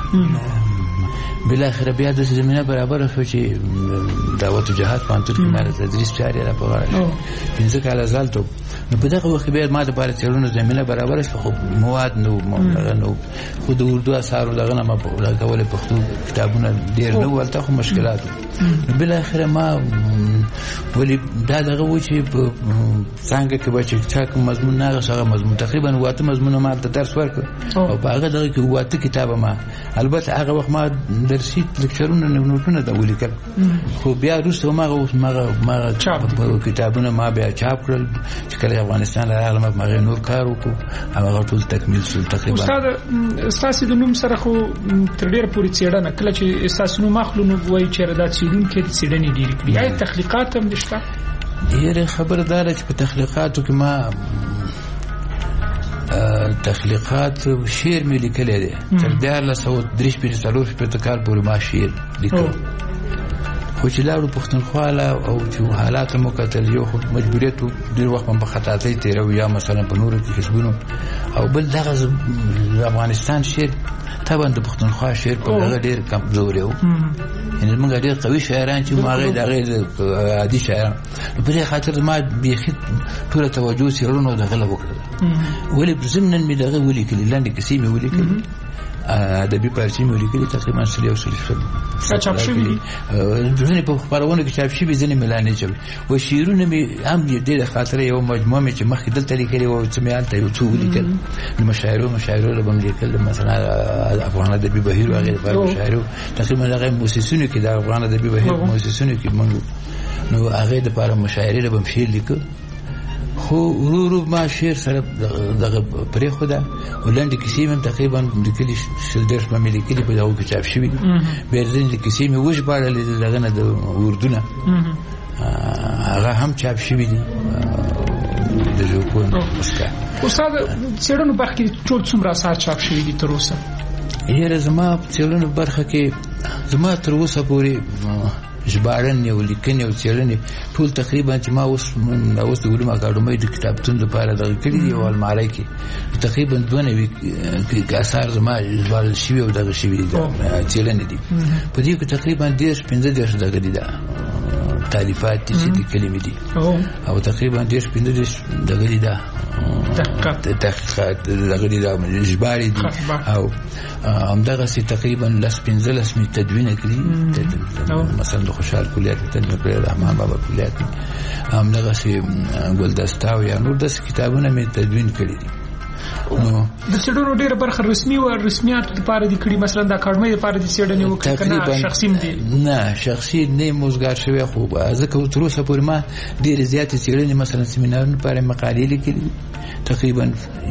بل اخر بیا د زمينه برابر شو چې دعوت جهاد پانتون کې مال تدریس جاری را پغاړه 15 کال ازالته. نو په دغه وخت بیا ما د بار چلونو زمينه برابر شو، خو مواد نو خو د اردو اثارو دغه نه ما په کوله پښتو کتابونه ډیر نه ولته خو مشکلات. بل اخر ما ولې دا دغه و چې څنګه کې بچی چې مضمون نه غوښه مضمون تقریبا واته مضمون ما ته درس ورکړ او په هغه دغه کې واته کتاب ما البته هغه وخت ما درسي لیکچرونه نوټونه دا ولیکل. خو بیا وروسته ما کتابونه ما بیا چاپ کړل چې کله افغانستان راغلم ما نور کار وکړ هغه ټول تکمیل شو. تقریبا استاد اساسي د نوم سره خو تر ډیره پوری څېړنه کله چې اساسي نوم مخلونو وایي چې ردا څېړون کې څېړنې ډیرې کړې. آیا تخلیقات هم نشته؟ یره خبردار چې په تخلیقاتو کې ما تخلیقات شعر مې لیکلی دی تر 1943 په کال پورې ما شعر لیکل. خو چې لاړو پښتونخوا او چې حالات مو کتل یو خو مجبوریت ډیر وخت په خطاطۍ تیرو یا مثلا په نورو کې حسابونو او بل دغه افغانستان شعر طبعا د پښتونخوا شعر په هغه ډیر کمزوري و. یعنی موږ ډېر قوي شاعران چې ماغه د غیر عادي شاعران په دې خاطر ما بيخي ټول توجه سیرونو د غلب وکړه ولی زمنن می دغه ولی کلی لاندې کسی می ولی کلی ادبي پارچې مې ولیکلي تقریبا 300 چاپ شوي دي ځینې په خپرونو کې چاپ شوي ځینې ملانې چوي و شعرونه مې هم ډېره خاطره یو مجموعه مې چې مخکې دلته لیکلې وه چې مې هلته یو څو ولیکل د مشاعرو له به مې لیکل مثلا افغان ادبي بهیر و هغې لپاره مشاعرو تقریبا هغه موسسونو کې د افغان ادبي بهیر موسسونو کې موږ نو هغې دپاره مشاعرې له به م شعر لیکه خو ورو ما شعر سره دغه پرېښوده ولنډې کیسې مې تقریبا لیکلي 10 مې لیکلي په دغو کې چاپ شوي دي بیا ځینې کیسې مې وژباړلې د دغه نه د اردو نه هغه هم چاپ شوي دي د ژوکون مسکا. استاد څېړنو برخه کې ټول څومره اثار چاپ شوي دي تر اوسه؟ یاره زما څېړنو برخه کې زما تر اوسه پورې ژباړنې او لیکنې او څېړنې ټول تقریبا چې ما اوس د علومو اکاډمۍ د کتابتون دپاره دغه کړي دي یو المارۍ کې تقریبا 92 اثار زما ژباړل شوي او دغه شوي دي څېړنې دي په دې کې تقریبا 10-15 دغه دي تالیفات دي چې لیکلي مې دي او تقریبا 10-15 دغه دي تحقیقات دغه دي ژباړې دي او همدغسې تقریبا 10-15 مې تدوینه کړي مثلا د خوشحال کلیات تدوین کړی رحمان بابا کلیات همدغسې ګلدسته او یا نور داسې کتابونه مې تدوین کړي دي. د څېړنو ډېره برخه رسمي او رسمیات لپاره دي کړي مثلا د اکاډمۍ لپاره د څېړنې وکړي که نه شخصي م دي؟ نه شخصي نه یم اوزګار شوی خو ځکه تر اوسه پورې ما ډېرې زیاتې څېړنې مثلا سیمینارونو لپاره مقالې لیکلي تقریبا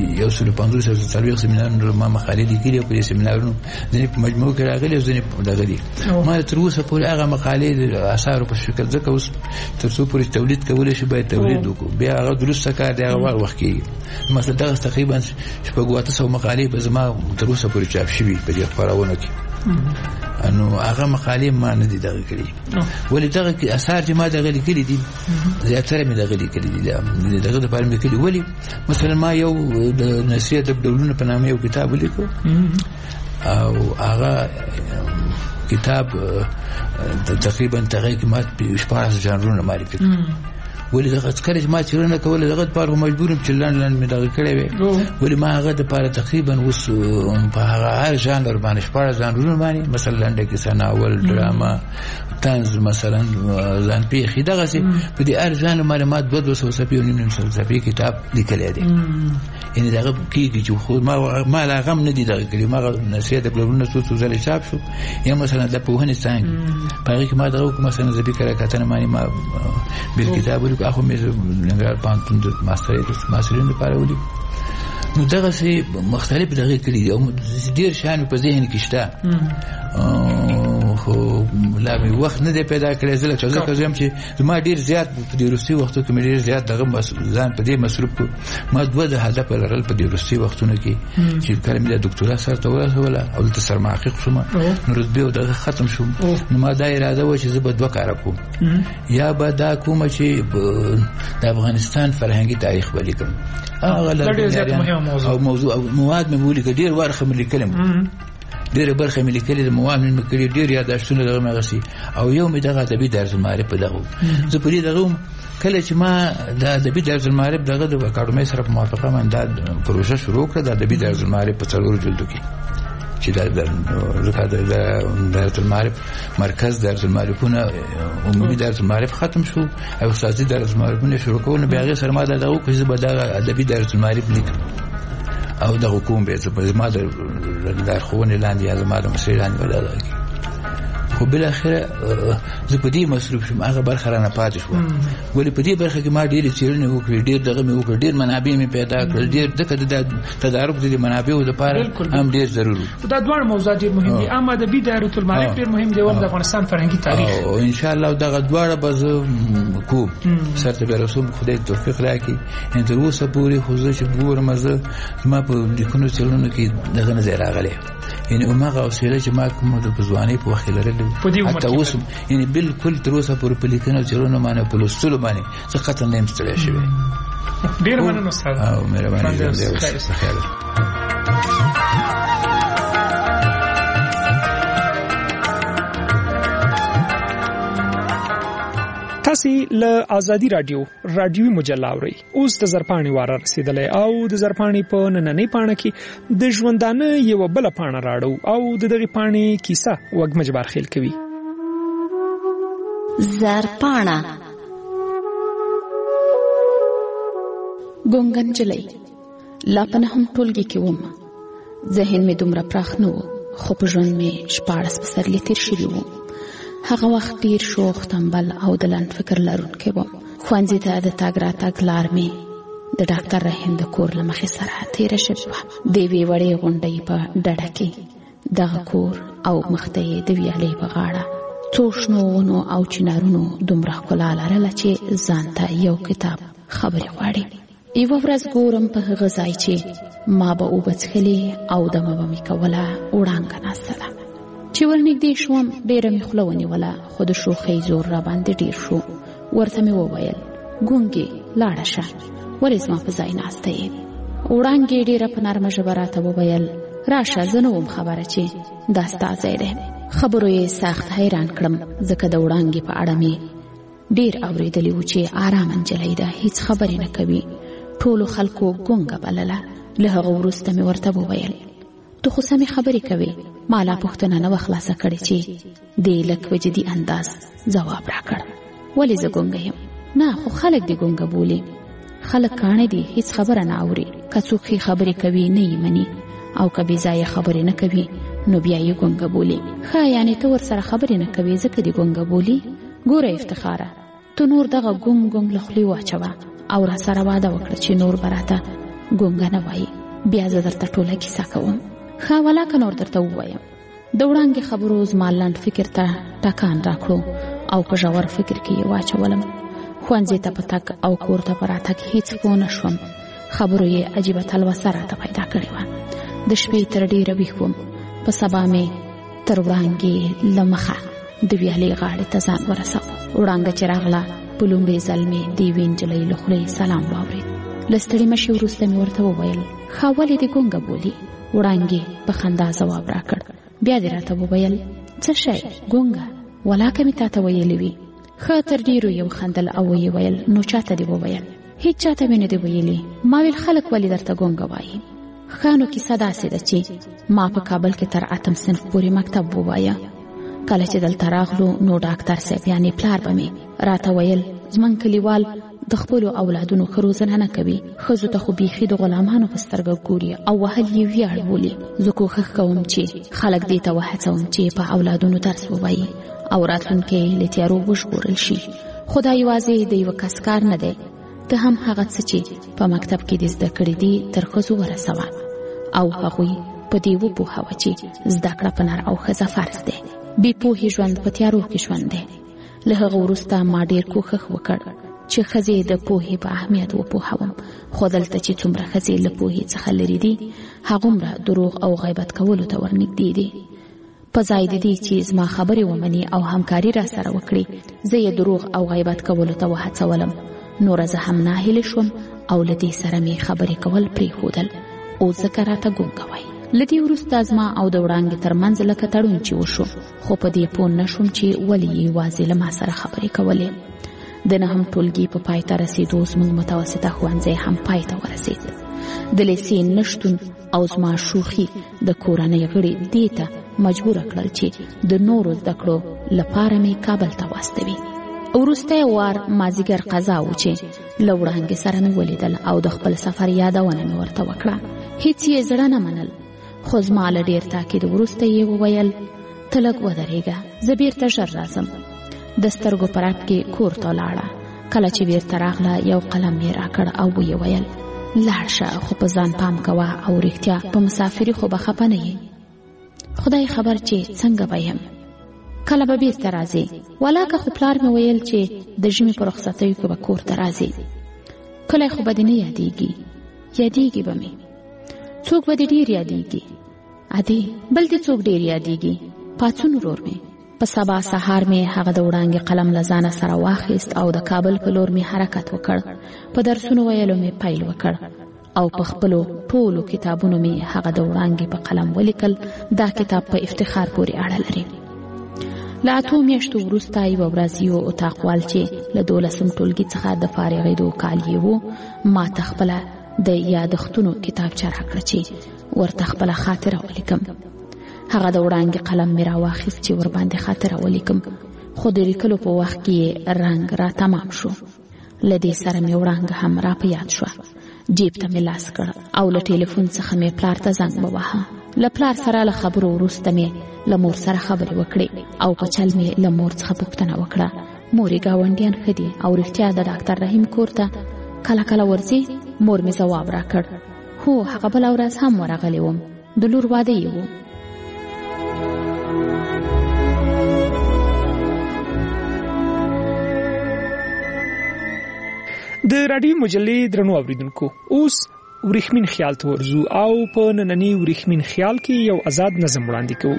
150 سیمینارونو ما مقالې لیکلي او په دې سیمینارونو ځینې په مجموع کې راغلي او ځینې په دغه دي ما تر اوسه پورې هغه مقالې د اثارو په شکل ځکه اوس تر څو پورې تولید کولی شي باید تولید وکړو بیا هغه درسته کار دی هغه وخت کېږي مثلا دغه تقریبا شپږ 800 مقالې به زما تر اوسه پورې چاپ شوي په دې خپرونو کې نو هغه مقالې ما نه دي دغه کړي ولې دغه اثار چې ما دغه لیکلي دي زیاتره مې دغه لیکلي دي دغه دپاره مې لیکلي ولې مثلا ما یو د نصیحت ډولونه په نامه یو کتاب ولیکو او هغه کتاب تقریبا هغې کې ما 14 ژانرونه معرفي کړي ولې دغه کله چې ما څېړنه کوله دغه دپاره مجبور یم چې لاندې مې دغه کړی وی ولې ما هغه دپاره تقریبا اوس په هغه هر ژانر باندې 14 ژانرونه باندې مثلا لنډه کیسه ناول ډرامه طنز مثلا ځان پېښې دغسې په دې هر ژانر باندې ما 200 صفحې او نیم صفحې کتاب لیکلی دی یعنې دغه کېږي چې خو ما لا غم نه دي دغه کړي ما نصیحت پلرونه څو ځلې چاپ شو یا مثلا د پوهنې څانګې په هغې کې ما دغه وکړو مثلا زبي کره کتنه باندې ما بل کتاب ولیکو اخو مې ننګرهار پوهنتون د ماسټرین لپاره ولیکو نو دغسې مختلف دغې کړي دي او ډېر شیان په ذهن کې شته خو لا مې وخت نه دی پیدا کړی زه لکه ځکه زه یم چې زما ډېر زیات په دې وروستي وختو کې مې ډېر زیات دغه ځان په دې مصروف کړو ما 2 هدفه لرل په دې وروستي وختونو کې چې کله مې د دکتورا سرته ورسوله او دلته سرمحقق شوم نو رتبې او دغه ختم شوم نو ما دا اراده وه چې زه به 2 کاره کوم یا به دا کومه چې د افغانستان فرهنګي تاریخ به لیکم او موضوع او مواد مې ولیکل ډېر برخه مې لیکلم ډېره برخه مې لیکلې د مواد مې کړي ډېر یاداشتونه دغه مې اخیستي او یو مې دغه ادبي درس المعارف په دغه زه په دې دغه کله چې ما د ادبي درس المعارف دغه د اکاډمۍ سره په موافقه باندې دا پروژه شروع کړه د ادبي درس المعارف په 4 جلدو کې چې د درس المعارف مرکز درس المعارفونه عمومي درس المعارف ختم شو او استادي درس المعارفونه شروع کول بیا هغې سره ما دغه وکړو چې زه به دغه ادبي درس المعارف لیکم او دغه کوم به زما د لارښوونې لاندې یا زما د مسرې لاندې به دغه کړي خو بالاخره زه په دې مصروف شوم هغه برخه رانه پاتې شوه ولې په دې برخه کې ما ډېرې څېړنې وکړې ډېر دغه مې وکړ ډېر منابع مې پیدا کړل ډېر ځکه د تدارک د منابعو دپاره هم ډېر ضرور و دا دواړه موضوعات ډېر مهم دي هم ادبي دایرة المعارف ډېر مهم دی او د افغانستان فرهنګي تاریخ او انشاءالله دغه دواړه به زه کوم سرته به رسوم خدای توفیق راکړي یعنې تر اوسه پورې خو زه چې ګورم زه زما په لیکنو څېړنو کې دغه نه دی راغلی یعنې هماغه حوصله چې ما کومه د په ځوانۍ په وخت کې لرلې حتی اوس یعنې بالکل تر اوسه پورې په لیکنو څېړنو باندې په لوستلو باندې زه قطعا نه یم ستړی شوی ډېره مننه استاد او مهرباني تاسو له ازادي رادیوي مجله اورئ. اوس د زرپاڼې واره رسیدلې او د زرپاڼې په نننۍ پاڼه کې د ژوندانه یو بل پاڼه راړو او د دغه پاڼې کیسه وګمج بارخیل کوي. زرپاڼه ګونګن جلای لا پنه هم ټولګي کې وم. ذهن مې دومره پراخ نه و خو په ژوند مې 14 پسرلي تیر شوي وو. هغه وخت ډیر شوخ تنبل او د لنډ فکر لرونکی وم. ښوونځي ته د تګ راتګ لار مې د ډاکټر رحیم د کور له مخې سره تېره شوې وه. د یوې وړې غونډۍ په ډډه کې دغه کور او مخته یې د ویالې په غاړه څو شنو ونو او چنارونو دومره ښکلا لرله چې ځان ته یو کتاب خبرې غواړي. یوه ورځ ګورم په هغه ځای چې ما به اوبه څښلې او دمه به مې کوله وړانګه ناسته ده. چې ورنږدې شوم ډېره مې خوله ونیوله خو د شوخۍ زور راباندې ډېر شو. ورته مې وویل ګونګې لاړه شه ولې زما په ځای ناسته یې. وړانګې ډېره په نرمه ژبه راته وویل راشه زه نه وم خبره چې دا ستا ځای دی. خبرو یې سخت حیران کړم ځکه د وړانګې په اړه مې ډېر اورېدلي وو چې ارامه نجلۍ ده هیڅ خبرې نه کوي. ټولو خلکو ګونګه بلله. له هغه وروسته مې ورته وویل ته خو سمې خبرې کوې. ما لا پوښتنه نه وه خلاصه کړې چې دې لږ په جدي انداز ځواب راکړ. ولې زه ګونګه یم؟ نه خو خلک دې ګونګه بولي. خلک کاڼه دي هیڅ خبره نه اوري. که څوک ښې خبرې کوي نه یې مني او که بې ځایه خبرې نه کوي نو بیا یې ګونګه بولي. ښه یعنې ته ورسره خبرې نه کوې ځکه دې ګونګه بولي. ګوره افتخاره ته نور دغه ګونګ ګونګ له خولې واچوه او را سره واده وکړه چې نور به راته ګونګه نه وایي. بیا زه درته ټوله کیسه کوم. ښه ولاکه نور درته ووایم. د وړانګې خبرو زما لنډ فکر ته ټکان راکړو او په ژور فکر کې یې واچولم. ښوونځي ته په تګ او کور ته په راتګ هیڅ پوه نه شوم. خبرو یې عجیبه تلوسه راته پیدا کړې وه. د شپې تر ډېره ویښ وم. په سبا مې تر وړانګې له مخه د ویالې غاړې ته ځان ورساوه. وړانګه چې راغله په لومړي ځل مې د یوې نجلۍ له خولې سلام واورېد. له ستړې مشې وروسته مې ورته وویل ښه ولې دې ګونګه بولي؟ وړانګې په خندا ځواب راکړ. بیا دې راته وویل څه شی ګونګه ولاکه مې تاته ویلې وي. ښه تر ډېرو یې وخندل او ویې ویل نو چاته دې وویل؟ هیڅ چاته مې نه دې ویلي. ما ویل خلک ولې درته ګونګه وایي؟ ښه نو کیسه داسې ده چې ما په کابل کې تر 8م صنف پورې مکتب ووایه. کله چې دلته راغلو نو ډاکټر صاحب یعنې پلار به مې راته ویل زموږ کلیوال د خپلو اولادونو ښه روزنه نه کوي. ښځو ته خو بیخي د غلامانو په سترګه ګوري او وهل یې ویاړ بولي. زه کوښښ کوم چې خلک دې ته وهڅوم چې په اولادونو درس ووایي او راتلونکی له تیارو وژغورل شي. خو دا یوازې د یوه کس کار نه دی. ته هم هغه څه چې په مکتب کې دې زده کړي دي تر ښځو ورسوه او هغوی په دې وپوهوه چې زده کړه په نر او ښځه فرض دی. بې پوهې ژوند په تیارو کې ژوند دی. له هغه وروسته ما ډېر کوښښ وکړ چې ښځې د پوهې په اهمیت وپوهوم. خو دلته چې څومره ښځې له پوهې څخه لرې دي هغومره دروغ او غیبت کولو ته ورنږدې دي. په ځای د دې چې زما خبرې ومني او همکاري را سره وکړي زه یې دروغ او غیبت کولو ته وهڅولم. نوره زه هم ناهیلې شوم او له دې سره مې خبرې کول پرېښودل. اوس ځکه راته ګونګه وایي. له دې وروسته زما او د وړانګې ترمنځ لکه تړون چې وشو. خو په دې پوه نه شوم چې ولې یې یوازې له ما سره خبرې کولې. د 9م ټولګي په پای ته رسېدو زموږ متوسطه ښوونځی هم پای ته ورسېد. د لیسې نشتون او زما شوخي د کورنۍ غړي دې ته مجبوره کړل چې د نورو زده کړو لپاره مې کابل ته واستوي. وروسته وار مازیګر قضا و چې له وړانګې سره مې ولیدل او د خپل سفر یادونه مې ورته وکړه. هیڅ یې زړه نه منل. خو زما له ډېر تاکید وروسته یې وویل ته لږ ودرېږه زه بیرته ژر راځم. د سترګو په رپ کې کور ته ولاړه. کله چې بیرته راغله یو قلم یې راکړ او ویې ویل لاړ شه خو په ځان پام کوه او رښتیا په مسافري خو به خفه نه یې. خدای خبر چې څنګه به یم. کله به بیرته راځې؟ ولاکه خو پلار مې ویل چې د ژمي په رخصتیو کې به کور ته راځې. کله خو به دې نه یادېږي؟ یادېږي به مې. څوک به دې ډېر یادېږي؟ ادې بل دې څوک ډېر یادېږي؟ پاڅون ورور مې. په سبا سهار مې هغه د وړانګې قلم له ځانه سره واخیست او د کابل په لور مې حرکت وکړ. په درسونو ویلو مې پیل وکړ او په خپلو ټولو کتابونو مې هغه د وړانګې په قلم ولیکل. دا کتاب په افتخار پورې اړه لري. له 8 میاشتو وروسته یوه ورځ یو اتاقوال چې له 12م ټولګي څخه د فارغېدو کال یې و ما ته خپله د یادښتونو کتابچه راکړه چې ورته خپله خاطره ولیکم. هغه د وړانګې قلم مې راواخیست چې ورباندې خاطره ولیکم، خو د لیکلو په وخت کې رنګ را تمام شو. له دې سره مې وړانګه هم را په یاد شوه. جیب ته مې لاس کړ او له ټلیفون څخه مې پلار ته زنګ وواهه. له پلار سره له خبرو وروسته مې له مور سره خبرې وکړې او په چل مې له مور څخه پوښتنه وکړه. مورې ګاونډیان ښه دي او رښتیا د ډاکټر رحیم کور ته کله کله ورځې؟ مور مې ځواب راکړ هو، هغه بله ورځ هم ورغلی وم، د لور واده یې و. د راډیو مجلې درنو اوریدونکو، اوس ورېښمین خیال ته ورځو او په ننني ورېښمین خیال کې یو آزاد نظم وړاندې کوو.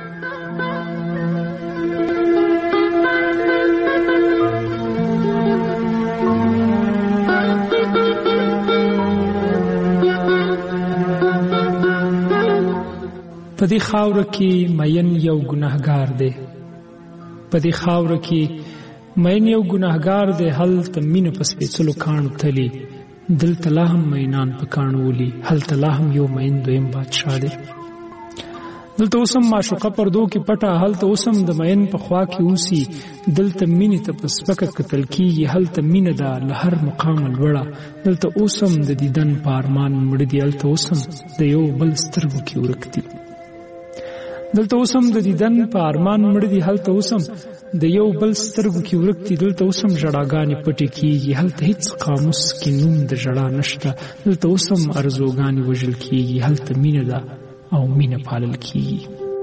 په دې خاوره کې مین یو ګناهګار دی، په دې خاوره کې مین یو ګناهګار دی، هلته مینه په سپېڅلو کاڼو تلي، دلته لا هم مینان په کاڼو ولي، هلته لا هم یو مین دویم بادشاه دی. دلته اوس هم معشوقه پردو کې پټه، هلته اوس هم د مین په خوا کې اوسي، دلته مینې ته په سپکه کتل کېږي، هلته مینه ده له هر مقامه لوړه، دلته اوس هم د دیدن په ارمان مړه دي، هلته اوس هم د یو بل سترګو کې ورک دي. دلته اوس هم د دیدن په ارمان مړه دي، هلته اوس هم د یو بل سترګو کې ورک دي، دلته اوس هم ژړاګانې پټې کېږي، هلته هیڅ قاموس کې نوم د ژړا نشته، دلته اوس هم ارزوګانې وژل کېږي، هلته مینه ده او مینه پالل کېږي.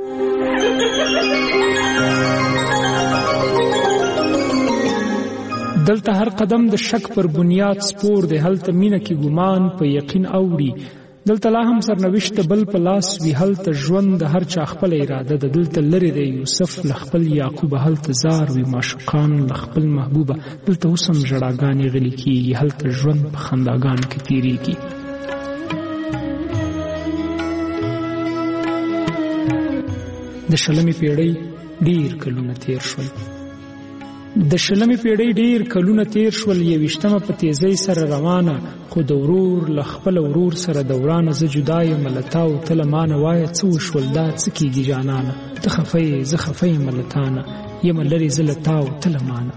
دلته هر قدم د شک پر بنیاد سپور دی، هلته مینه کې ګمان په یقین اوړي، دلته لا هم سرنوشت بل په لاس وي، هلته ژوند د هر چا خپل اراده ده، دلته لرې دی یوسف له خپل یعقوبه، هلته زار وي معشوقان له خپل محبوبه، دلته اوس هم ژړاګانې غلي کېږي، هلته ژوند په خنداګانو کې تېرېږي. د 20مې پیړۍ ډېر کلونه تېر شول، د 20مې پیړۍ ډېر کلونه تېر شول، 21مه په تیزۍ سره روانه، خو د ورور له خپل ورور سره دورانه، زه جدا یم له تا او ته له مانه، وایه څه وشول دا څه کېږي جانانه، ته خفه یې زه خفه یم له تانه، یم لرې زه له تا او ته له مانه.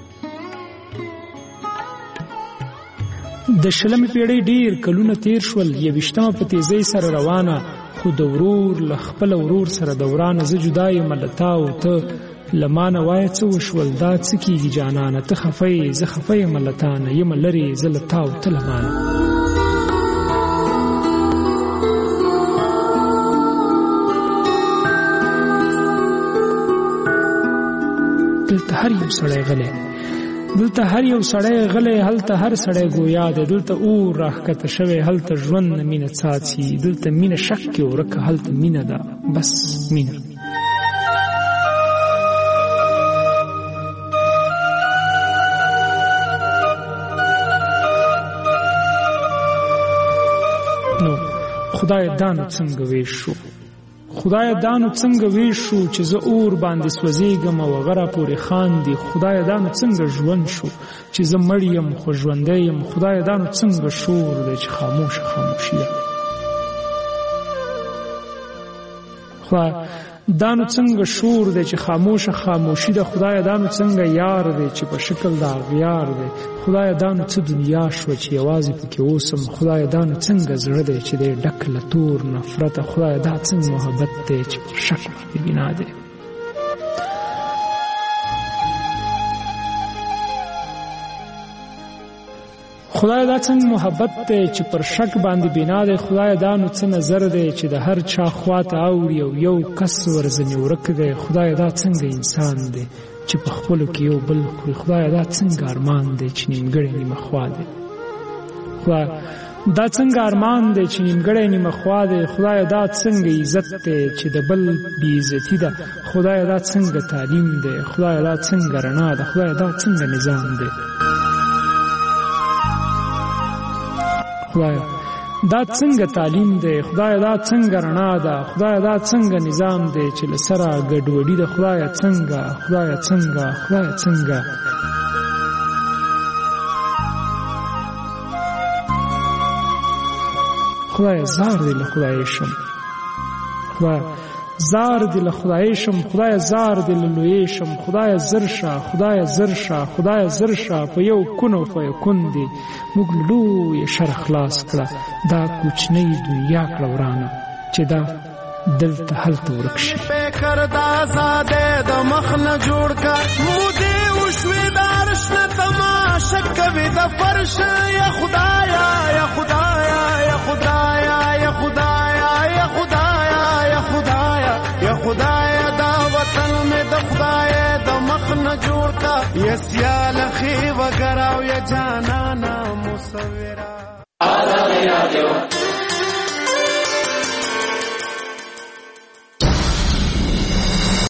د 20مې پیړۍ ډېر کلونه تېر شول، 21مه په تیزۍ سره روانه، خو د ورور له خپل ورور سره دورانه، زه جدا یم له تا او ته لمانه، وایه څه وشول دا څه کېږي جانانه، ته خفه یې زه خفه یم له تانه، یم لرې زه له تا او ته لمانه. دلته هر یو سړی غلی، دلته هر یو سړی غلی، هلته هر سړی ګویا دی، دلته اور راښکته شوی، هلته ژوند نه مینه څاڅي، دلته مینه شک کې ورکه، هلته مینه ده بس مینه. خدای دانو څنګه ویش شو، خدای دانو څنګه ویش شو، چې زه اور باندې سوځېږم او غره پورې خاندي، خدای دانو څنګه ژوند شو، چې زه مړ یم خو ژوندی یم، خدای دانو څنګه شور دی چې خاموشه خاموشي ده. خدای دانو څنګه شور دی چې خاموشه خاموشي ده، خدای دانو څنګه یار دی چې په شکل د اغیار دی، خدای دانو څه دنیا شوه چې یوازې پکې اوسم، خدای دانو څنګه زړه دی چې دی ډک له تور نفرته، خدای دا څنګه محبت دی چې پر شک باندې بنا دی. خدای دا څنګه محبت دی چې پر شک باندې بنا دی، خدای دا نو څه نظر دی چې د هر چا خواته اوړي او یو کس ورځنې ورک دی، خدای دا څنګه انسان دی چې په خپلو کې یو بل خوري، خدای دا څنګه ارمان دی چې نیمګړی نیمه خوا دی، خدای دا څنګه ارمان دی چې نیمګړی نیمه خوا دی، خدای دا څنګه عزت دی چې د بل بې عزتي ده، خدای دا څنګه تعلیم دی، خدای دا څنګه رڼا ده، خدای دا څنګه نظام دی، خدای دا څنګه تعلیم دی، خدای دا څنګه رڼا ده، خدای دا څنګه نظام دی چې له سره ګډوډي ده، خدای څنګه خدای څنګه خدای څنګه. خدای زار دې له خدای شم، خدای زار دې له خدای شم، خدای زار دې له لوی شم، خدای زر شه، خدای زر شه، خدای زر شه، په یو کون او فیکون دې موږ لوی شر خلاص کړه، دا کوچنی دنیا کړه ورانه چې دا دلته هلته ورک شي. بکر دا زاده د مخ نه جوړ کا مودې وشوي د عرش نه تماشا کوي د فرش، یا خدایا یا خدایا یا خدایا یا خدایا یا خدایا یا خدایا یا خدایا دا وطن مې د خدای د مخ نه جوړ کا، یا سیال خي وګراو یا جانانا مصورا